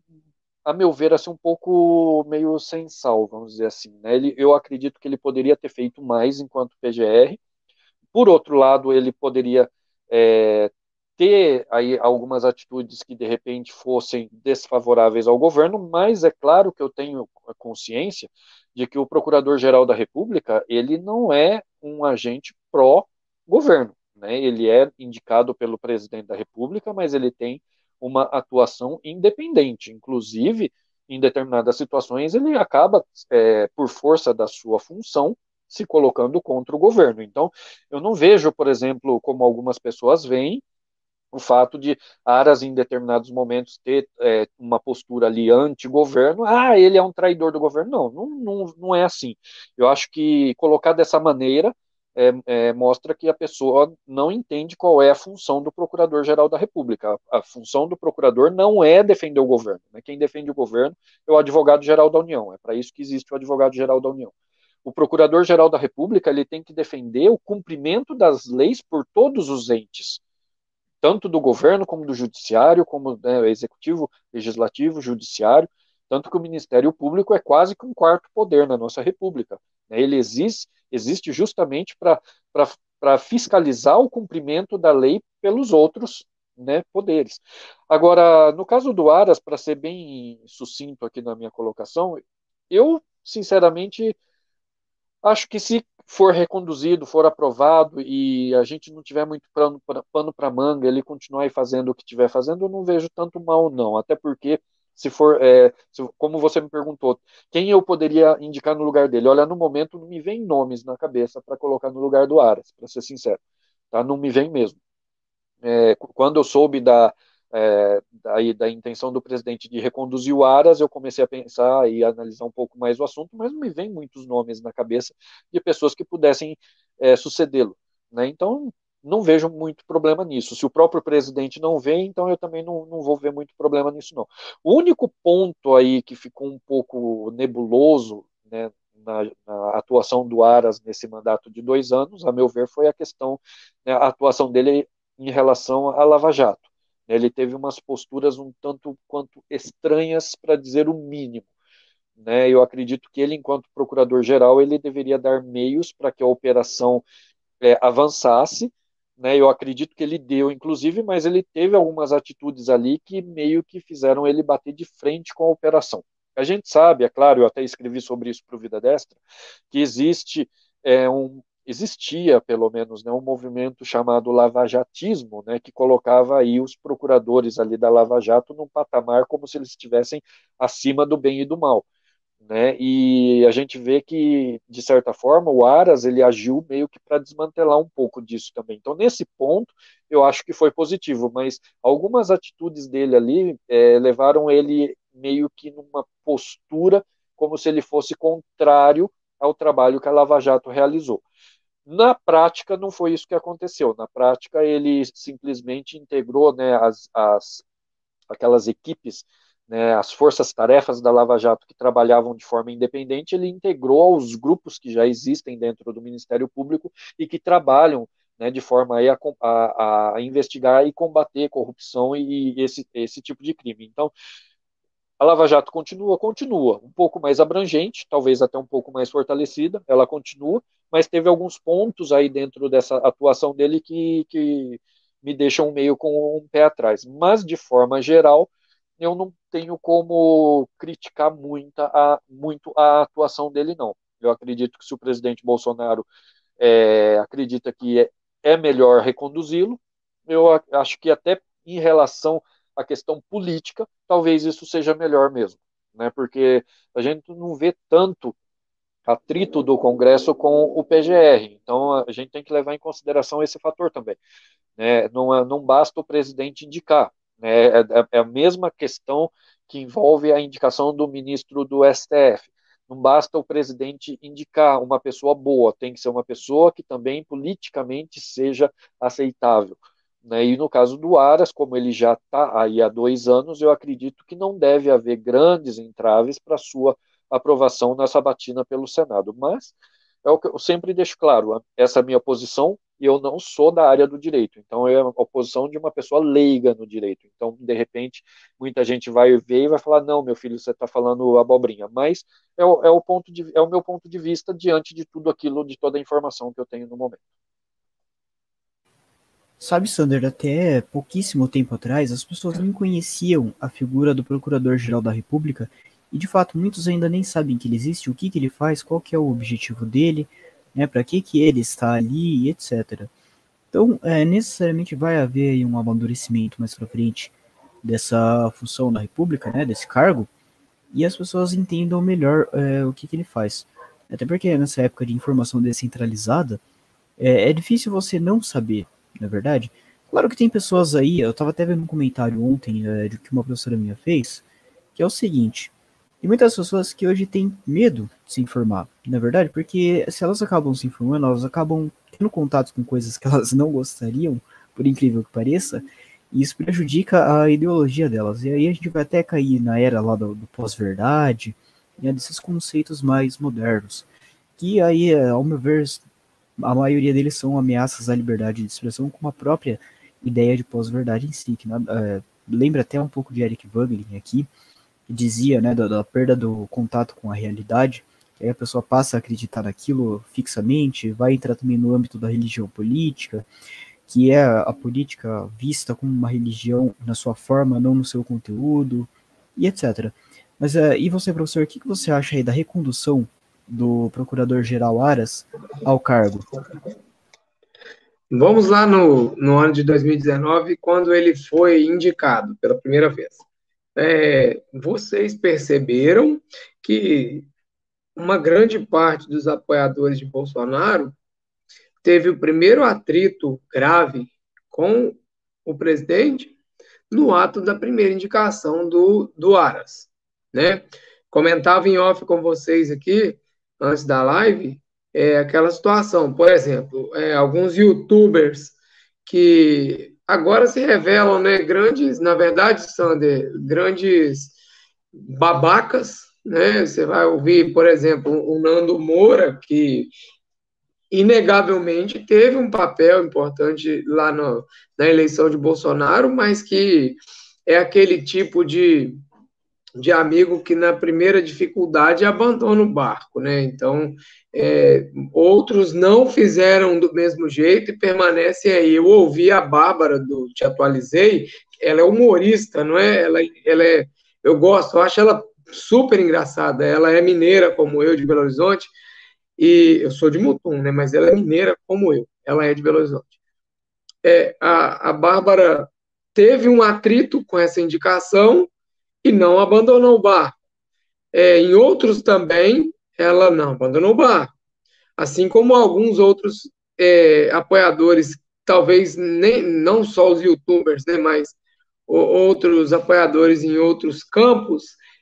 a meu ver, assim, um pouco meio sem sal, vamos dizer assim, né? Ele, eu acredito que ele poderia ter feito mais enquanto P G R. Por outro lado, ele poderia é, ter aí algumas atitudes que de repente fossem desfavoráveis ao governo, mas é claro que eu tenho a consciência de que o Procurador-Geral da República, ele não é um agente pró-governo, né? Ele é indicado pelo presidente da República, mas ele tem uma atuação independente, inclusive em determinadas situações ele acaba, é, por força da sua função, se colocando contra o governo. Então, eu não vejo, por exemplo, como algumas pessoas veem, o fato de Aras, em determinados momentos, ter é, uma postura ali anti-governo, ah, ele é um traidor do governo. Não, não, não, não é assim. Eu acho que colocar dessa maneira é, é, mostra que a pessoa não entende qual é a função do Procurador-Geral da República. A, a, função do procurador não é defender o governo. Né? Quem defende o governo é o Advogado-Geral da União. É para isso que existe o Advogado-Geral da União. O Procurador-Geral da República ele tem que defender o cumprimento das leis por todos os entes, tanto do governo como do judiciário, como né, executivo, legislativo, judiciário, tanto que o Ministério Público é quase que um quarto poder na nossa República. Né? Ele existe, existe justamente para fiscalizar o cumprimento da lei pelos outros né, poderes. Agora, no caso do Aras, para ser bem sucinto aqui na minha colocação, eu, sinceramente, acho que se for reconduzido, for aprovado e a gente não tiver muito pano para manga, ele continuar aí fazendo o que estiver fazendo, eu não vejo tanto mal, não. Até porque, se for, é, se, como você me perguntou, quem eu poderia indicar no lugar dele? Olha, no momento não me vem nomes na cabeça para colocar no lugar do Aras, para ser sincero. Tá? Não me vem mesmo. É, quando eu soube da, é, da, da intenção do presidente de reconduzir o Aras, eu comecei a pensar e analisar um pouco mais o assunto, mas não me vem muitos nomes na cabeça de pessoas que pudessem é, sucedê-lo. Né? Então, não vejo muito problema nisso. Se o próprio presidente não vê, então eu também não, não vou ver muito problema nisso, não. O único ponto aí que ficou um pouco nebuloso, né, na, na atuação do Aras nesse mandato de dois anos, a meu ver, foi a questão, né, a atuação dele em relação à Lava Jato. Ele teve umas posturas um tanto quanto estranhas, para dizer o mínimo. Né? Eu acredito que ele, enquanto procurador-geral, ele deveria dar meios para que a operação é, avançasse. Né? Eu acredito que ele deu, inclusive, mas ele teve algumas atitudes ali que meio que fizeram ele bater de frente com a operação. A gente sabe, é claro, eu até escrevi sobre isso para o Vida Destra, que existe é, um, existia, pelo menos, né, um movimento chamado lavajatismo, né, que colocava aí os procuradores ali da Lava Jato num patamar como se eles estivessem acima do bem e do mal. Né? E a gente vê que, de certa forma, o Aras ele agiu meio que para desmantelar um pouco disso também. Então, nesse ponto, eu acho que foi positivo, mas algumas atitudes dele ali é, levaram ele meio que numa postura como se ele fosse contrário ao trabalho que a Lava Jato realizou. Na prática, não foi isso que aconteceu. Na prática, ele simplesmente integrou, né, as, as, aquelas equipes, né, as forças-tarefas da Lava Jato que trabalhavam de forma independente, ele integrou aos grupos que já existem dentro do Ministério Público e que trabalham, né, de forma a, a, a investigar e combater corrupção e, e esse, esse tipo de crime. Então, a Lava Jato continua, continua, um pouco mais abrangente, talvez até um pouco mais fortalecida, ela continua, mas teve alguns pontos aí dentro dessa atuação dele que, que me deixam meio com um pé atrás. Mas, de forma geral, eu não tenho como criticar muita a, muito a atuação dele, não. Eu acredito que se o presidente Bolsonaro é, acredita que é, é melhor reconduzi-lo, eu acho que até em relação à questão política, talvez isso seja melhor mesmo, né? Porque a gente não vê tanto atrito do Congresso com o P G R, então a gente tem que levar em consideração esse fator também, né? Não, é, não basta o presidente indicar, né? É, é a mesma questão que envolve a indicação do ministro do S T F. Não basta o presidente indicar uma pessoa boa, tem que ser uma pessoa que também politicamente seja aceitável, né? E no caso do Aras, como ele já está aí há dois anos, eu acredito que não deve haver grandes entraves para sua aprovação na sabatina pelo Senado. Mas é o que eu sempre deixo claro, essa é a minha posição, e eu não sou da área do direito, então é a posição de uma pessoa leiga no direito. Então, de repente, muita gente vai ver e vai falar, não, meu filho, você está falando abobrinha, mas é o, é, o ponto de, é o meu ponto de vista diante de tudo aquilo, de toda a informação que eu tenho no momento. Sabe, Sander, até pouquíssimo tempo atrás, as pessoas nem conheciam a figura do Procurador-Geral da República, e de fato muitos ainda nem sabem que ele existe, o que, que ele faz, qual que é o objetivo dele, né, para que, que ele está ali, etcétera. Então, é, necessariamente vai haver aí um amadurecimento mais para frente dessa função da República, né, desse cargo, e as pessoas entendam melhor é, o que, que ele faz. Até porque nessa época de informação descentralizada, é, é difícil você não saber, na é verdade. Claro que tem pessoas aí, eu estava até vendo um comentário ontem é, de que uma professora minha fez, que é o seguinte: tem muitas pessoas que hoje têm medo de se informar, na é verdade, porque se elas acabam se informando, elas acabam tendo contato com coisas que elas não gostariam, por incrível que pareça, e isso prejudica a ideologia delas. E aí a gente vai até cair na era lá do, do pós-verdade, né, desses conceitos mais modernos, que aí, ao meu ver, a maioria deles são ameaças à liberdade de expressão, como a própria ideia de pós-verdade em si, que é, lembra até um pouco de Eric Voegelin aqui, que dizia, né, da, da perda do contato com a realidade, que aí a pessoa passa a acreditar naquilo fixamente, vai entrar também no âmbito da religião política, que é a política vista como uma religião na sua forma, não no seu conteúdo, e etcétera. Mas uh, e você, professor, o que, que você acha aí da recondução do Procurador-Geral Aras ao cargo? Vamos lá no, no ano de dois mil e dezenove, quando ele foi indicado pela primeira vez. É, vocês perceberam que uma grande parte dos apoiadores de Bolsonaro teve o primeiro atrito grave com o presidente no ato da primeira indicação do, do Aras, né? Comentava em off com vocês aqui, antes da live, é, aquela situação, por exemplo, é, alguns youtubers que agora se revelam, né, grandes, na verdade, Sander, grandes babacas, né? Você vai ouvir, por exemplo, o Nando Moura, que inegavelmente teve um papel importante lá no, na eleição de Bolsonaro, mas que é aquele tipo de, de amigo que na primeira dificuldade abandona o barco, né? Então, é, outros não fizeram do mesmo jeito e permanecem aí. Eu ouvi a Bárbara do Te Atualizei, ela é humorista, não é? Ela, ela é, eu gosto, eu acho ela super engraçada. Ela é mineira, como eu, de Belo Horizonte, e eu sou de Mutum, né? Mas ela é mineira como eu. Ela é de Belo Horizonte. É, a, a Bárbara teve um atrito com essa indicação e não abandonou o barco. É, em outros também, ela não abandonou o barco. Assim como alguns outros é, apoiadores, talvez nem, não só os youtubers, né? Mas o, outros apoiadores em outros campos,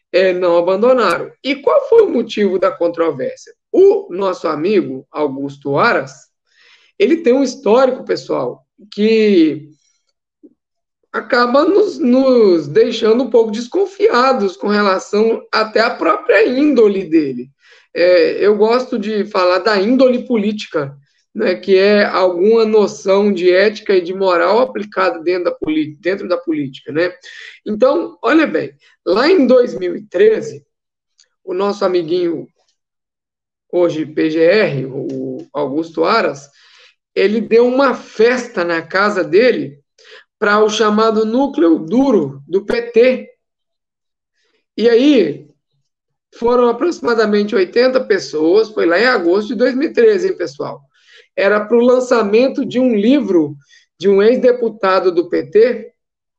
é, não abandonaram. E qual foi o motivo da controvérsia? O nosso amigo Augusto Aras, ele tem um histórico, pessoal, que acaba nos, nos deixando um pouco desconfiados com relação até à própria índole dele. É, eu gosto de falar da índole política, né, que é alguma noção de ética e de moral aplicada dentro da, dentro da política. Né? Então, olha bem, lá em dois mil e treze, o nosso amiguinho, hoje P G R, o Augusto Aras, ele deu uma festa na casa dele para o chamado núcleo duro do P T. E aí, foram aproximadamente oitenta pessoas, foi lá em agosto de dois mil e treze, hein, pessoal? Era para o lançamento de um livro de um ex-deputado do P T,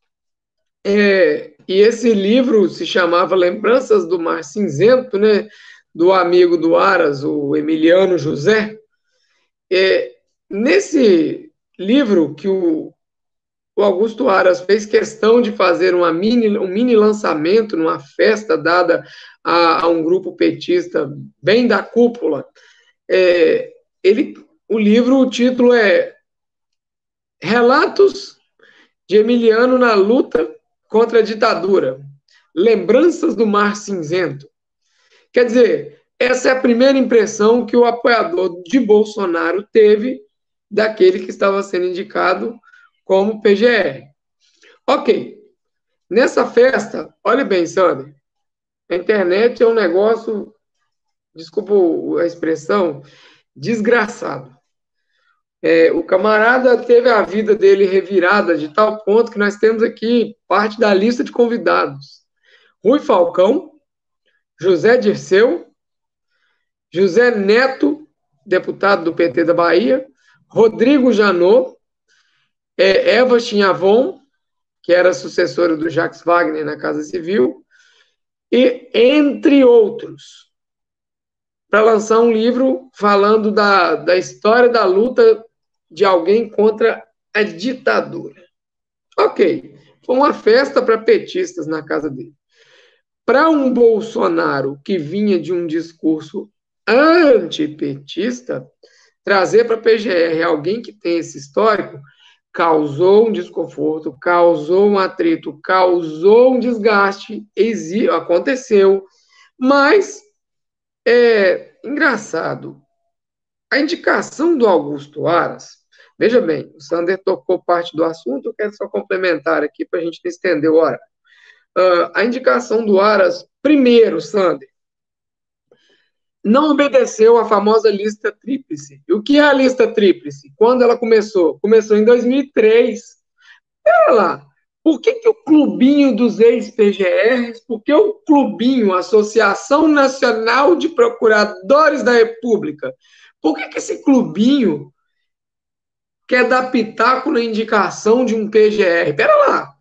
é, e esse livro se chamava Lembranças do Mar Cinzento, né, do amigo do Aras, o Emiliano José. É, nesse livro que o O Augusto Aras fez questão de fazer uma mini, um mini lançamento numa festa dada a, a um grupo petista bem da cúpula. É, ele, o livro, o título é Relatos de Emiliano na luta contra a ditadura, Lembranças do Mar Cinzento. Quer dizer, essa é a primeira impressão que o apoiador de Bolsonaro teve daquele que estava sendo indicado como P G R. Ok, nessa festa, olha bem, Sander, a internet é um negócio, desculpa a expressão, desgraçado. É, o camarada teve a vida dele revirada de tal ponto que nós temos aqui parte da lista de convidados. Rui Falcão, José Dirceu, José Neto, deputado do P T da Bahia, Rodrigo Janot, é, Eva Chinhavon, que era sucessora do Jacques Wagner na Casa Civil, e entre outros, para lançar um livro falando da, da história da luta de alguém contra a ditadura. Ok, foi uma festa para petistas na casa dele. Para um Bolsonaro que vinha de um discurso antipetista, trazer para a P G R alguém que tem esse histórico causou um desconforto, causou um atrito, causou um desgaste, aconteceu, mas é engraçado. A indicação do Augusto Aras, veja bem, o Sander tocou parte do assunto, eu quero só complementar aqui para a gente não estender o horário. Uh, a indicação do Aras, primeiro, Sander, não obedeceu à famosa lista tríplice. E o que é a lista tríplice? Quando ela começou? Começou em dois mil e três. Olha lá, por que, que o clubinho dos ex-P G Rs, por que o clubinho, Associação Nacional de Procuradores da República, por que, que esse clubinho quer dar pitaco na indicação de um P G R? Pera lá.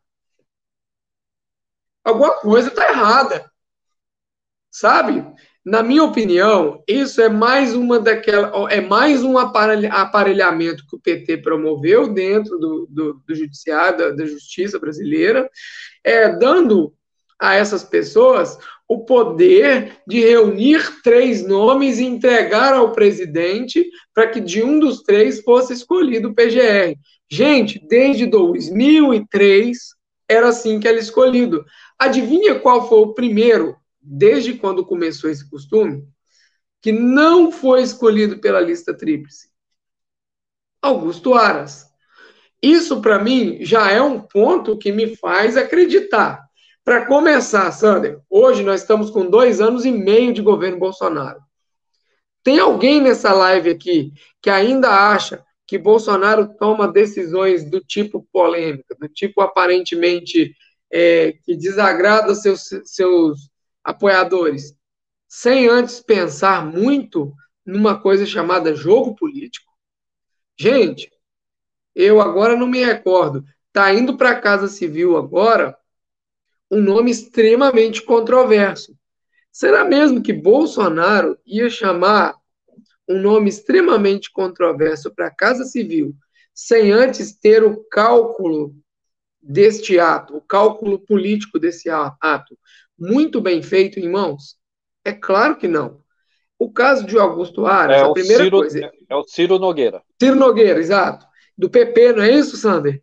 Alguma coisa está errada. Sabe? Na minha opinião, isso é mais uma daquela, é mais um aparelhamento que o P T promoveu dentro do, do, do judiciário, da, da justiça brasileira, é, dando a essas pessoas o poder de reunir três nomes e entregar ao presidente para que de um dos três fosse escolhido o P G R. Gente, desde dois mil e três era assim que era escolhido. Adivinha qual foi o primeiro, desde quando começou esse costume, que não foi escolhido pela lista tríplice? Augusto Aras. Isso, para mim, já é um ponto que me faz acreditar. Para começar, Sander, hoje nós estamos com dois anos e meio de governo Bolsonaro. Tem alguém nessa live aqui que ainda acha que Bolsonaro toma decisões do tipo polêmica, do tipo aparentemente é, que desagrada seus, seus apoiadores, sem antes pensar muito numa coisa chamada jogo político? Gente, eu agora não me recordo. Está indo para a Casa Civil agora um nome extremamente controverso. Será mesmo que Bolsonaro ia chamar um nome extremamente controverso para a Casa Civil sem antes ter o cálculo deste ato, o cálculo político desse ato, muito bem feito em mãos? É claro que não. O caso de Augusto Aras, É a o primeira Ciro, coisa... é o Ciro Nogueira. Ciro Nogueira, exato. Do P P, não é isso, Sander?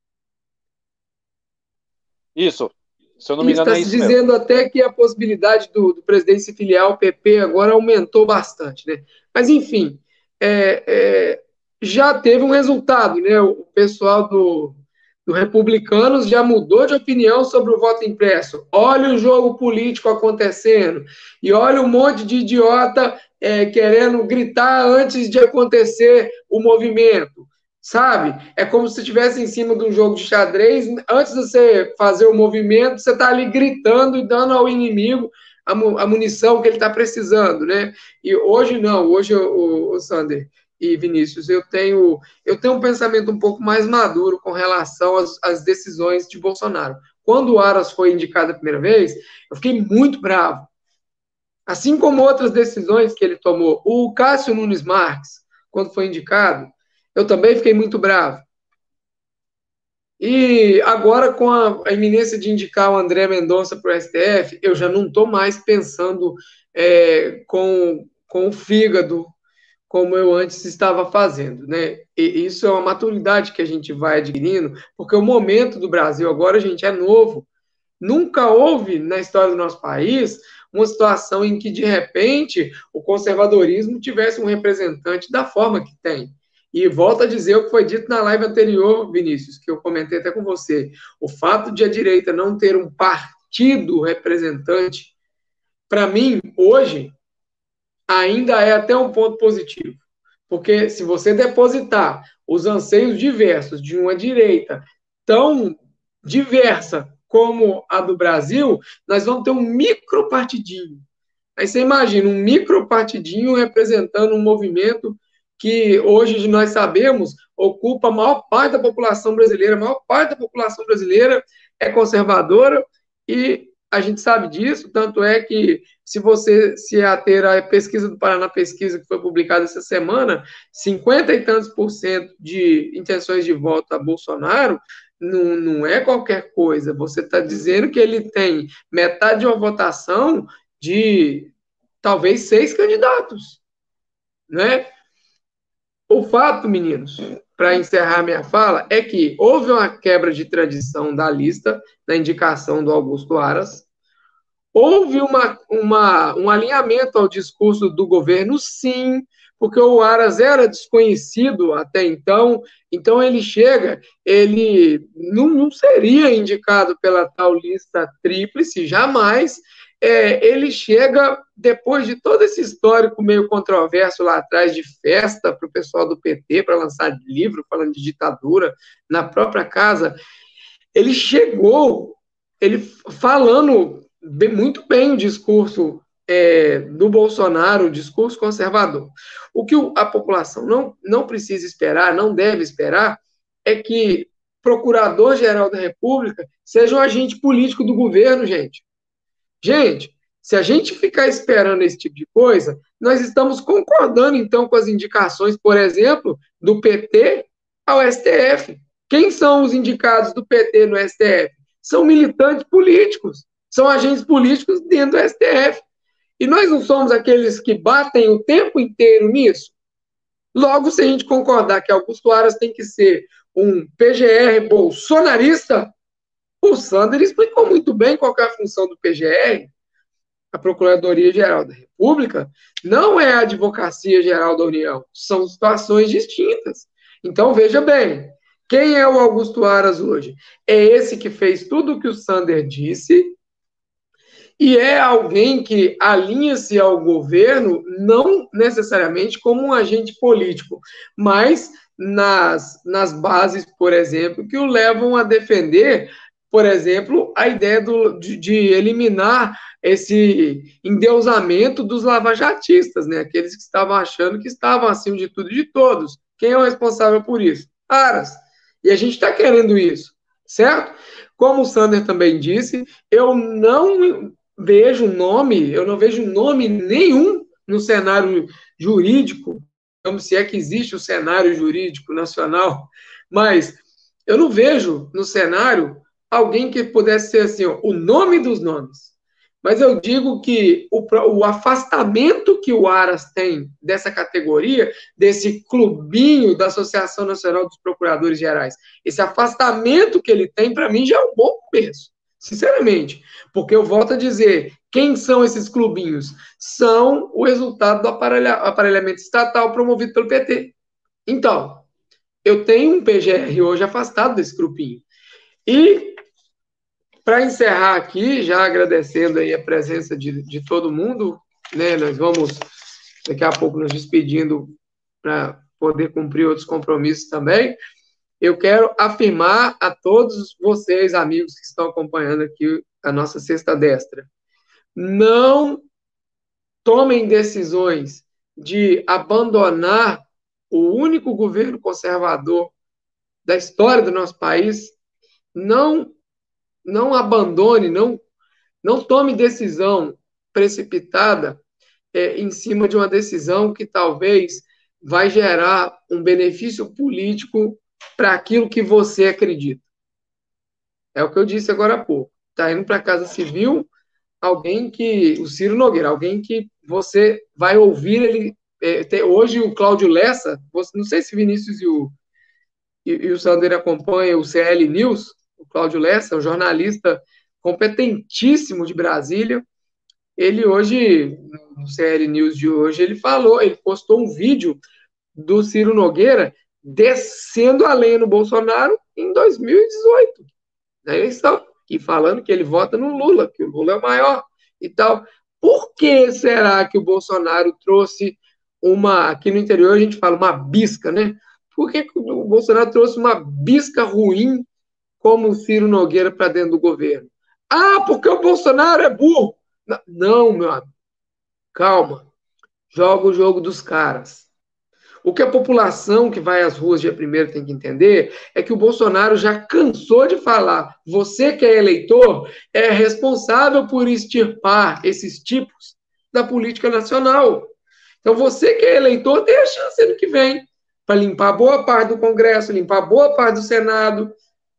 Isso, se eu não E me engano, está é se isso mesmo. dizendo até que a possibilidade do, do presidente se filiar ao P P agora aumentou bastante, né? Mas, enfim, é, é, já teve um resultado, né? O pessoal do, do Republicanos já mudou de opinião sobre o voto impresso. Olha o jogo político acontecendo e olha um monte de idiota é, querendo gritar antes de acontecer o movimento. Sabe? É como se estivesse em cima de um jogo de xadrez. Antes de você fazer o movimento, você está ali gritando e dando ao inimigo a, mu a munição que ele está precisando, né? E hoje não, hoje, o, o Sander e Vinícius, eu tenho, eu tenho um pensamento um pouco mais maduro com relação às, às decisões de Bolsonaro. Quando o Aras foi indicado a primeira vez, eu fiquei muito bravo. Assim como outras decisões que ele tomou. O Cássio Nunes Marques, quando foi indicado, eu também fiquei muito bravo. E agora, com a, a iminência de indicar o André Mendonça para o S T F, eu já não estou mais pensando é, com, com o fígado como eu antes estava fazendo, né? E isso é uma maturidade que a gente vai adquirindo, porque o momento do Brasil agora, gente, é novo. Nunca houve na história do nosso país uma situação em que, de repente, o conservadorismo tivesse um representante da forma que tem. E volto a dizer o que foi dito na live anterior, Vinícius, que eu comentei até com você. O fato de a direita não ter um partido representante, para mim, hoje, ainda é até um ponto positivo. Porque se você depositar os anseios diversos de uma direita tão diversa como a do Brasil, nós vamos ter um micropartidinho. Aí você imagina um micropartidinho representando um movimento que hoje nós sabemos ocupa a maior parte da população brasileira, a maior parte da população brasileira é conservadora e a gente sabe disso, tanto é que se você se ater à pesquisa do Paraná Pesquisa, que foi publicada essa semana, cinquenta e tantos por cento de intenções de voto a Bolsonaro não, não é qualquer coisa. Você está dizendo que ele tem metade de uma votação de talvez seis candidatos, né? O fato, meninos, para encerrar minha fala, é que houve uma quebra de tradição da lista, da indicação do Augusto Aras. Houve uma, uma, um alinhamento ao discurso do governo, sim, porque o Aras era desconhecido até então, então ele chega, ele não, não seria indicado pela tal lista tríplice, jamais. É, ele chega depois de todo esse histórico meio controverso lá atrás de festa para o pessoal do P T, para lançar livro falando de ditadura na própria casa. Ele chegou, ele falando bem, muito bem o discurso é, do Bolsonaro, o discurso conservador. O que a população não, não precisa esperar, não deve esperar, é que Procurador-Geral da República seja um agente político do governo, gente. Gente, se a gente ficar esperando esse tipo de coisa, nós estamos concordando, então, com as indicações, por exemplo, do P T ao S T F. Quem são os indicados do P T no S T F? São militantes políticos, são agentes políticos dentro do S T F. E nós não somos aqueles que batem o tempo inteiro nisso? Logo, se a gente concordar que Augusto Aras tem que ser um P G R bolsonarista, o Sander explicou muito bem qual é a função do P G R. A Procuradoria-Geral da República não é a Advocacia-Geral da União. São situações distintas. Então, veja bem, quem é o Augusto Aras hoje? É esse que fez tudo o que o Sander disse e é alguém que alinha-se ao governo não necessariamente como um agente político, mas nas, nas bases, por exemplo, que o levam a defender, por exemplo, a ideia do, de, de eliminar esse endeusamento dos lavajatistas, né? Aqueles que estavam achando que estavam acima de tudo e de todos. Quem é o responsável por isso? Aras. E a gente está querendo isso, certo? Como o Sander também disse, eu não vejo nome, eu não vejo nome nenhum no cenário jurídico, como se é que existe o cenário jurídico nacional, mas Eu não vejo no cenário alguém que pudesse ser assim, ó, o nome dos nomes. Mas eu digo que o, o afastamento que o Aras tem dessa categoria, desse clubinho da Associação Nacional dos Procuradores Gerais, esse afastamento que ele tem, para mim, já é um bom começo, sinceramente. Porque eu volto a dizer, quem são esses clubinhos? São o resultado do aparelha, aparelhamento estatal promovido pelo P T. Então, eu tenho um P G R hoje afastado desse grupinho. E para encerrar aqui, já agradecendo aí a presença de, de todo mundo, né, nós vamos daqui a pouco nos despedindo para poder cumprir outros compromissos também. Eu quero afirmar a todos vocês, amigos que estão acompanhando aqui a nossa Sexta Destra, não tomem decisões de abandonar o único governo conservador da história do nosso país, não não abandone, não, não tome decisão precipitada é, em cima de uma decisão que talvez vai gerar um benefício político para aquilo que você acredita. É o que eu disse agora há pouco. Está indo para a Casa Civil alguém que, o Ciro Nogueira, alguém que você vai ouvir ele. É, tem, hoje o Cláudio Lessa, você, não sei se Vinícius e o, e, e o Sander acompanham o C L News, o Cláudio Lessa, um jornalista competentíssimo de Brasília. Ele hoje, no C L News de hoje, ele falou, ele postou um vídeo do Ciro Nogueira descendo a lenha no Bolsonaro em dois mil e dezoito, na eleição, e falando que ele vota no Lula, que o Lula é o maior e tal. Por que será que o Bolsonaro trouxe uma, aqui no interior a gente fala uma bisca, né? Por que o Bolsonaro trouxe uma bisca ruim como o Ciro Nogueira para dentro do governo? Ah, porque o Bolsonaro é burro. Não, meu amigo. Calma. Joga o jogo dos caras. O que a população que vai às ruas dia primeiro tem que entender é que o Bolsonaro já cansou de falar. Você que é eleitor é responsável por extirpar esses tipos da política nacional. Então você que é eleitor tem a chance ano que vem para limpar boa parte do Congresso, limpar boa parte do Senado.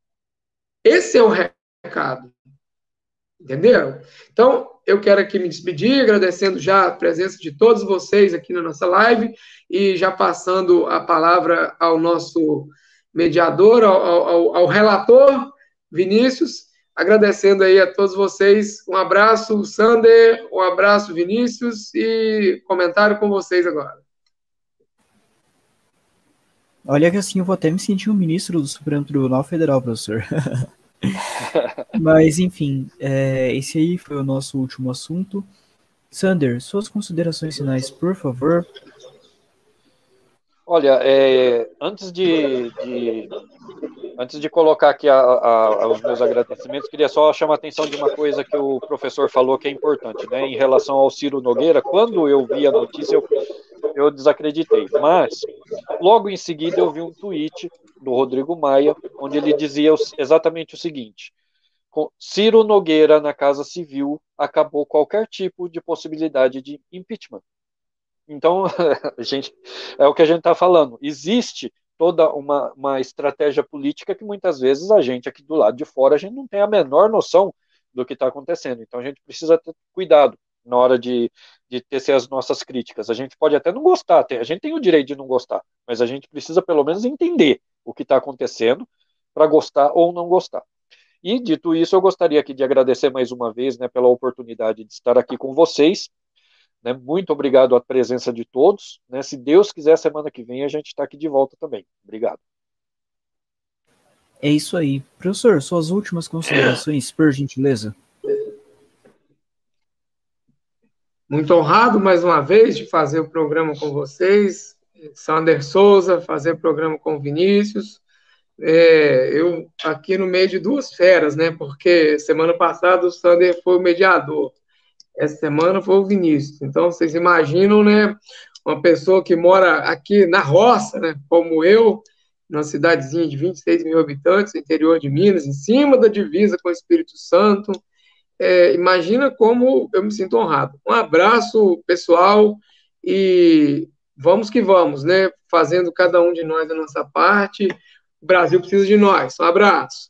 Esse é o recado. Entenderam? Então, eu quero aqui me despedir, agradecendo já a presença de todos vocês aqui na nossa live e já passando a palavra ao nosso mediador, ao, ao, ao relator, Vinícius, agradecendo aí a todos vocês. Um abraço, Sander, um abraço, Vinícius, e comentário com vocês agora. Olha que assim eu vou até me sentir um ministro do Supremo Tribunal Federal, professor. Mas, enfim, é, esse aí foi o nosso último assunto. Sander, suas considerações finais, por favor. Olha, é, antes de, de antes de colocar aqui a, a, os meus agradecimentos, queria só chamar a atenção de uma coisa que o professor falou que é importante, né? Em relação ao Ciro Nogueira, quando eu vi a notícia, eu, eu desacreditei. Mas, logo em seguida, eu vi um tweet do Rodrigo Maia, onde ele dizia exatamente o seguinte: com Ciro Nogueira na Casa Civil, acabou qualquer tipo de possibilidade de impeachment. Então, gente, é o que a gente está falando. Existe toda uma, uma estratégia política que muitas vezes a gente aqui do lado de fora, a gente não tem a menor noção do que está acontecendo. Então, a gente precisa ter cuidado na hora de, de tecer as nossas críticas. A gente pode até não gostar, a gente tem o direito de não gostar, mas a gente precisa pelo menos entender o que está acontecendo para gostar ou não gostar. E, dito isso, eu gostaria aqui de agradecer mais uma vez, né, pela oportunidade de estar aqui com vocês. Né, muito obrigado à presença de todos. Né, se Deus quiser, semana que vem a gente está aqui de volta também. Obrigado. É isso aí. Professor, suas últimas considerações, por gentileza. Muito honrado, mais uma vez, de fazer o programa com vocês. Sander Souza, fazer o programa com o Vinícius. É, eu aqui no meio de duas feras, né? Porque semana passada o Sander foi o mediador, essa semana foi o Vinícius. Então vocês imaginam, né? Uma pessoa que mora aqui na roça, né? Como eu, numa cidadezinha de vinte e seis mil habitantes, interior de Minas, em cima da divisa com o Espírito Santo. É, imagina como eu me sinto honrado. Um abraço, pessoal, e vamos que vamos, né? Fazendo cada um de nós a nossa parte. O Brasil precisa de nós. Um abraço.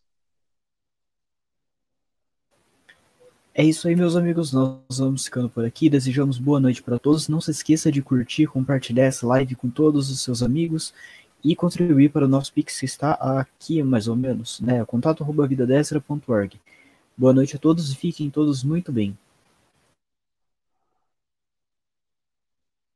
É isso aí, meus amigos. Nós vamos ficando por aqui. Desejamos boa noite para todos. Não se esqueça de curtir, compartilhar essa live com todos os seus amigos e contribuir para o nosso Pix, que está aqui mais ou menos, né? contato arroba vida destra ponto org. Boa noite a todos e fiquem todos muito bem.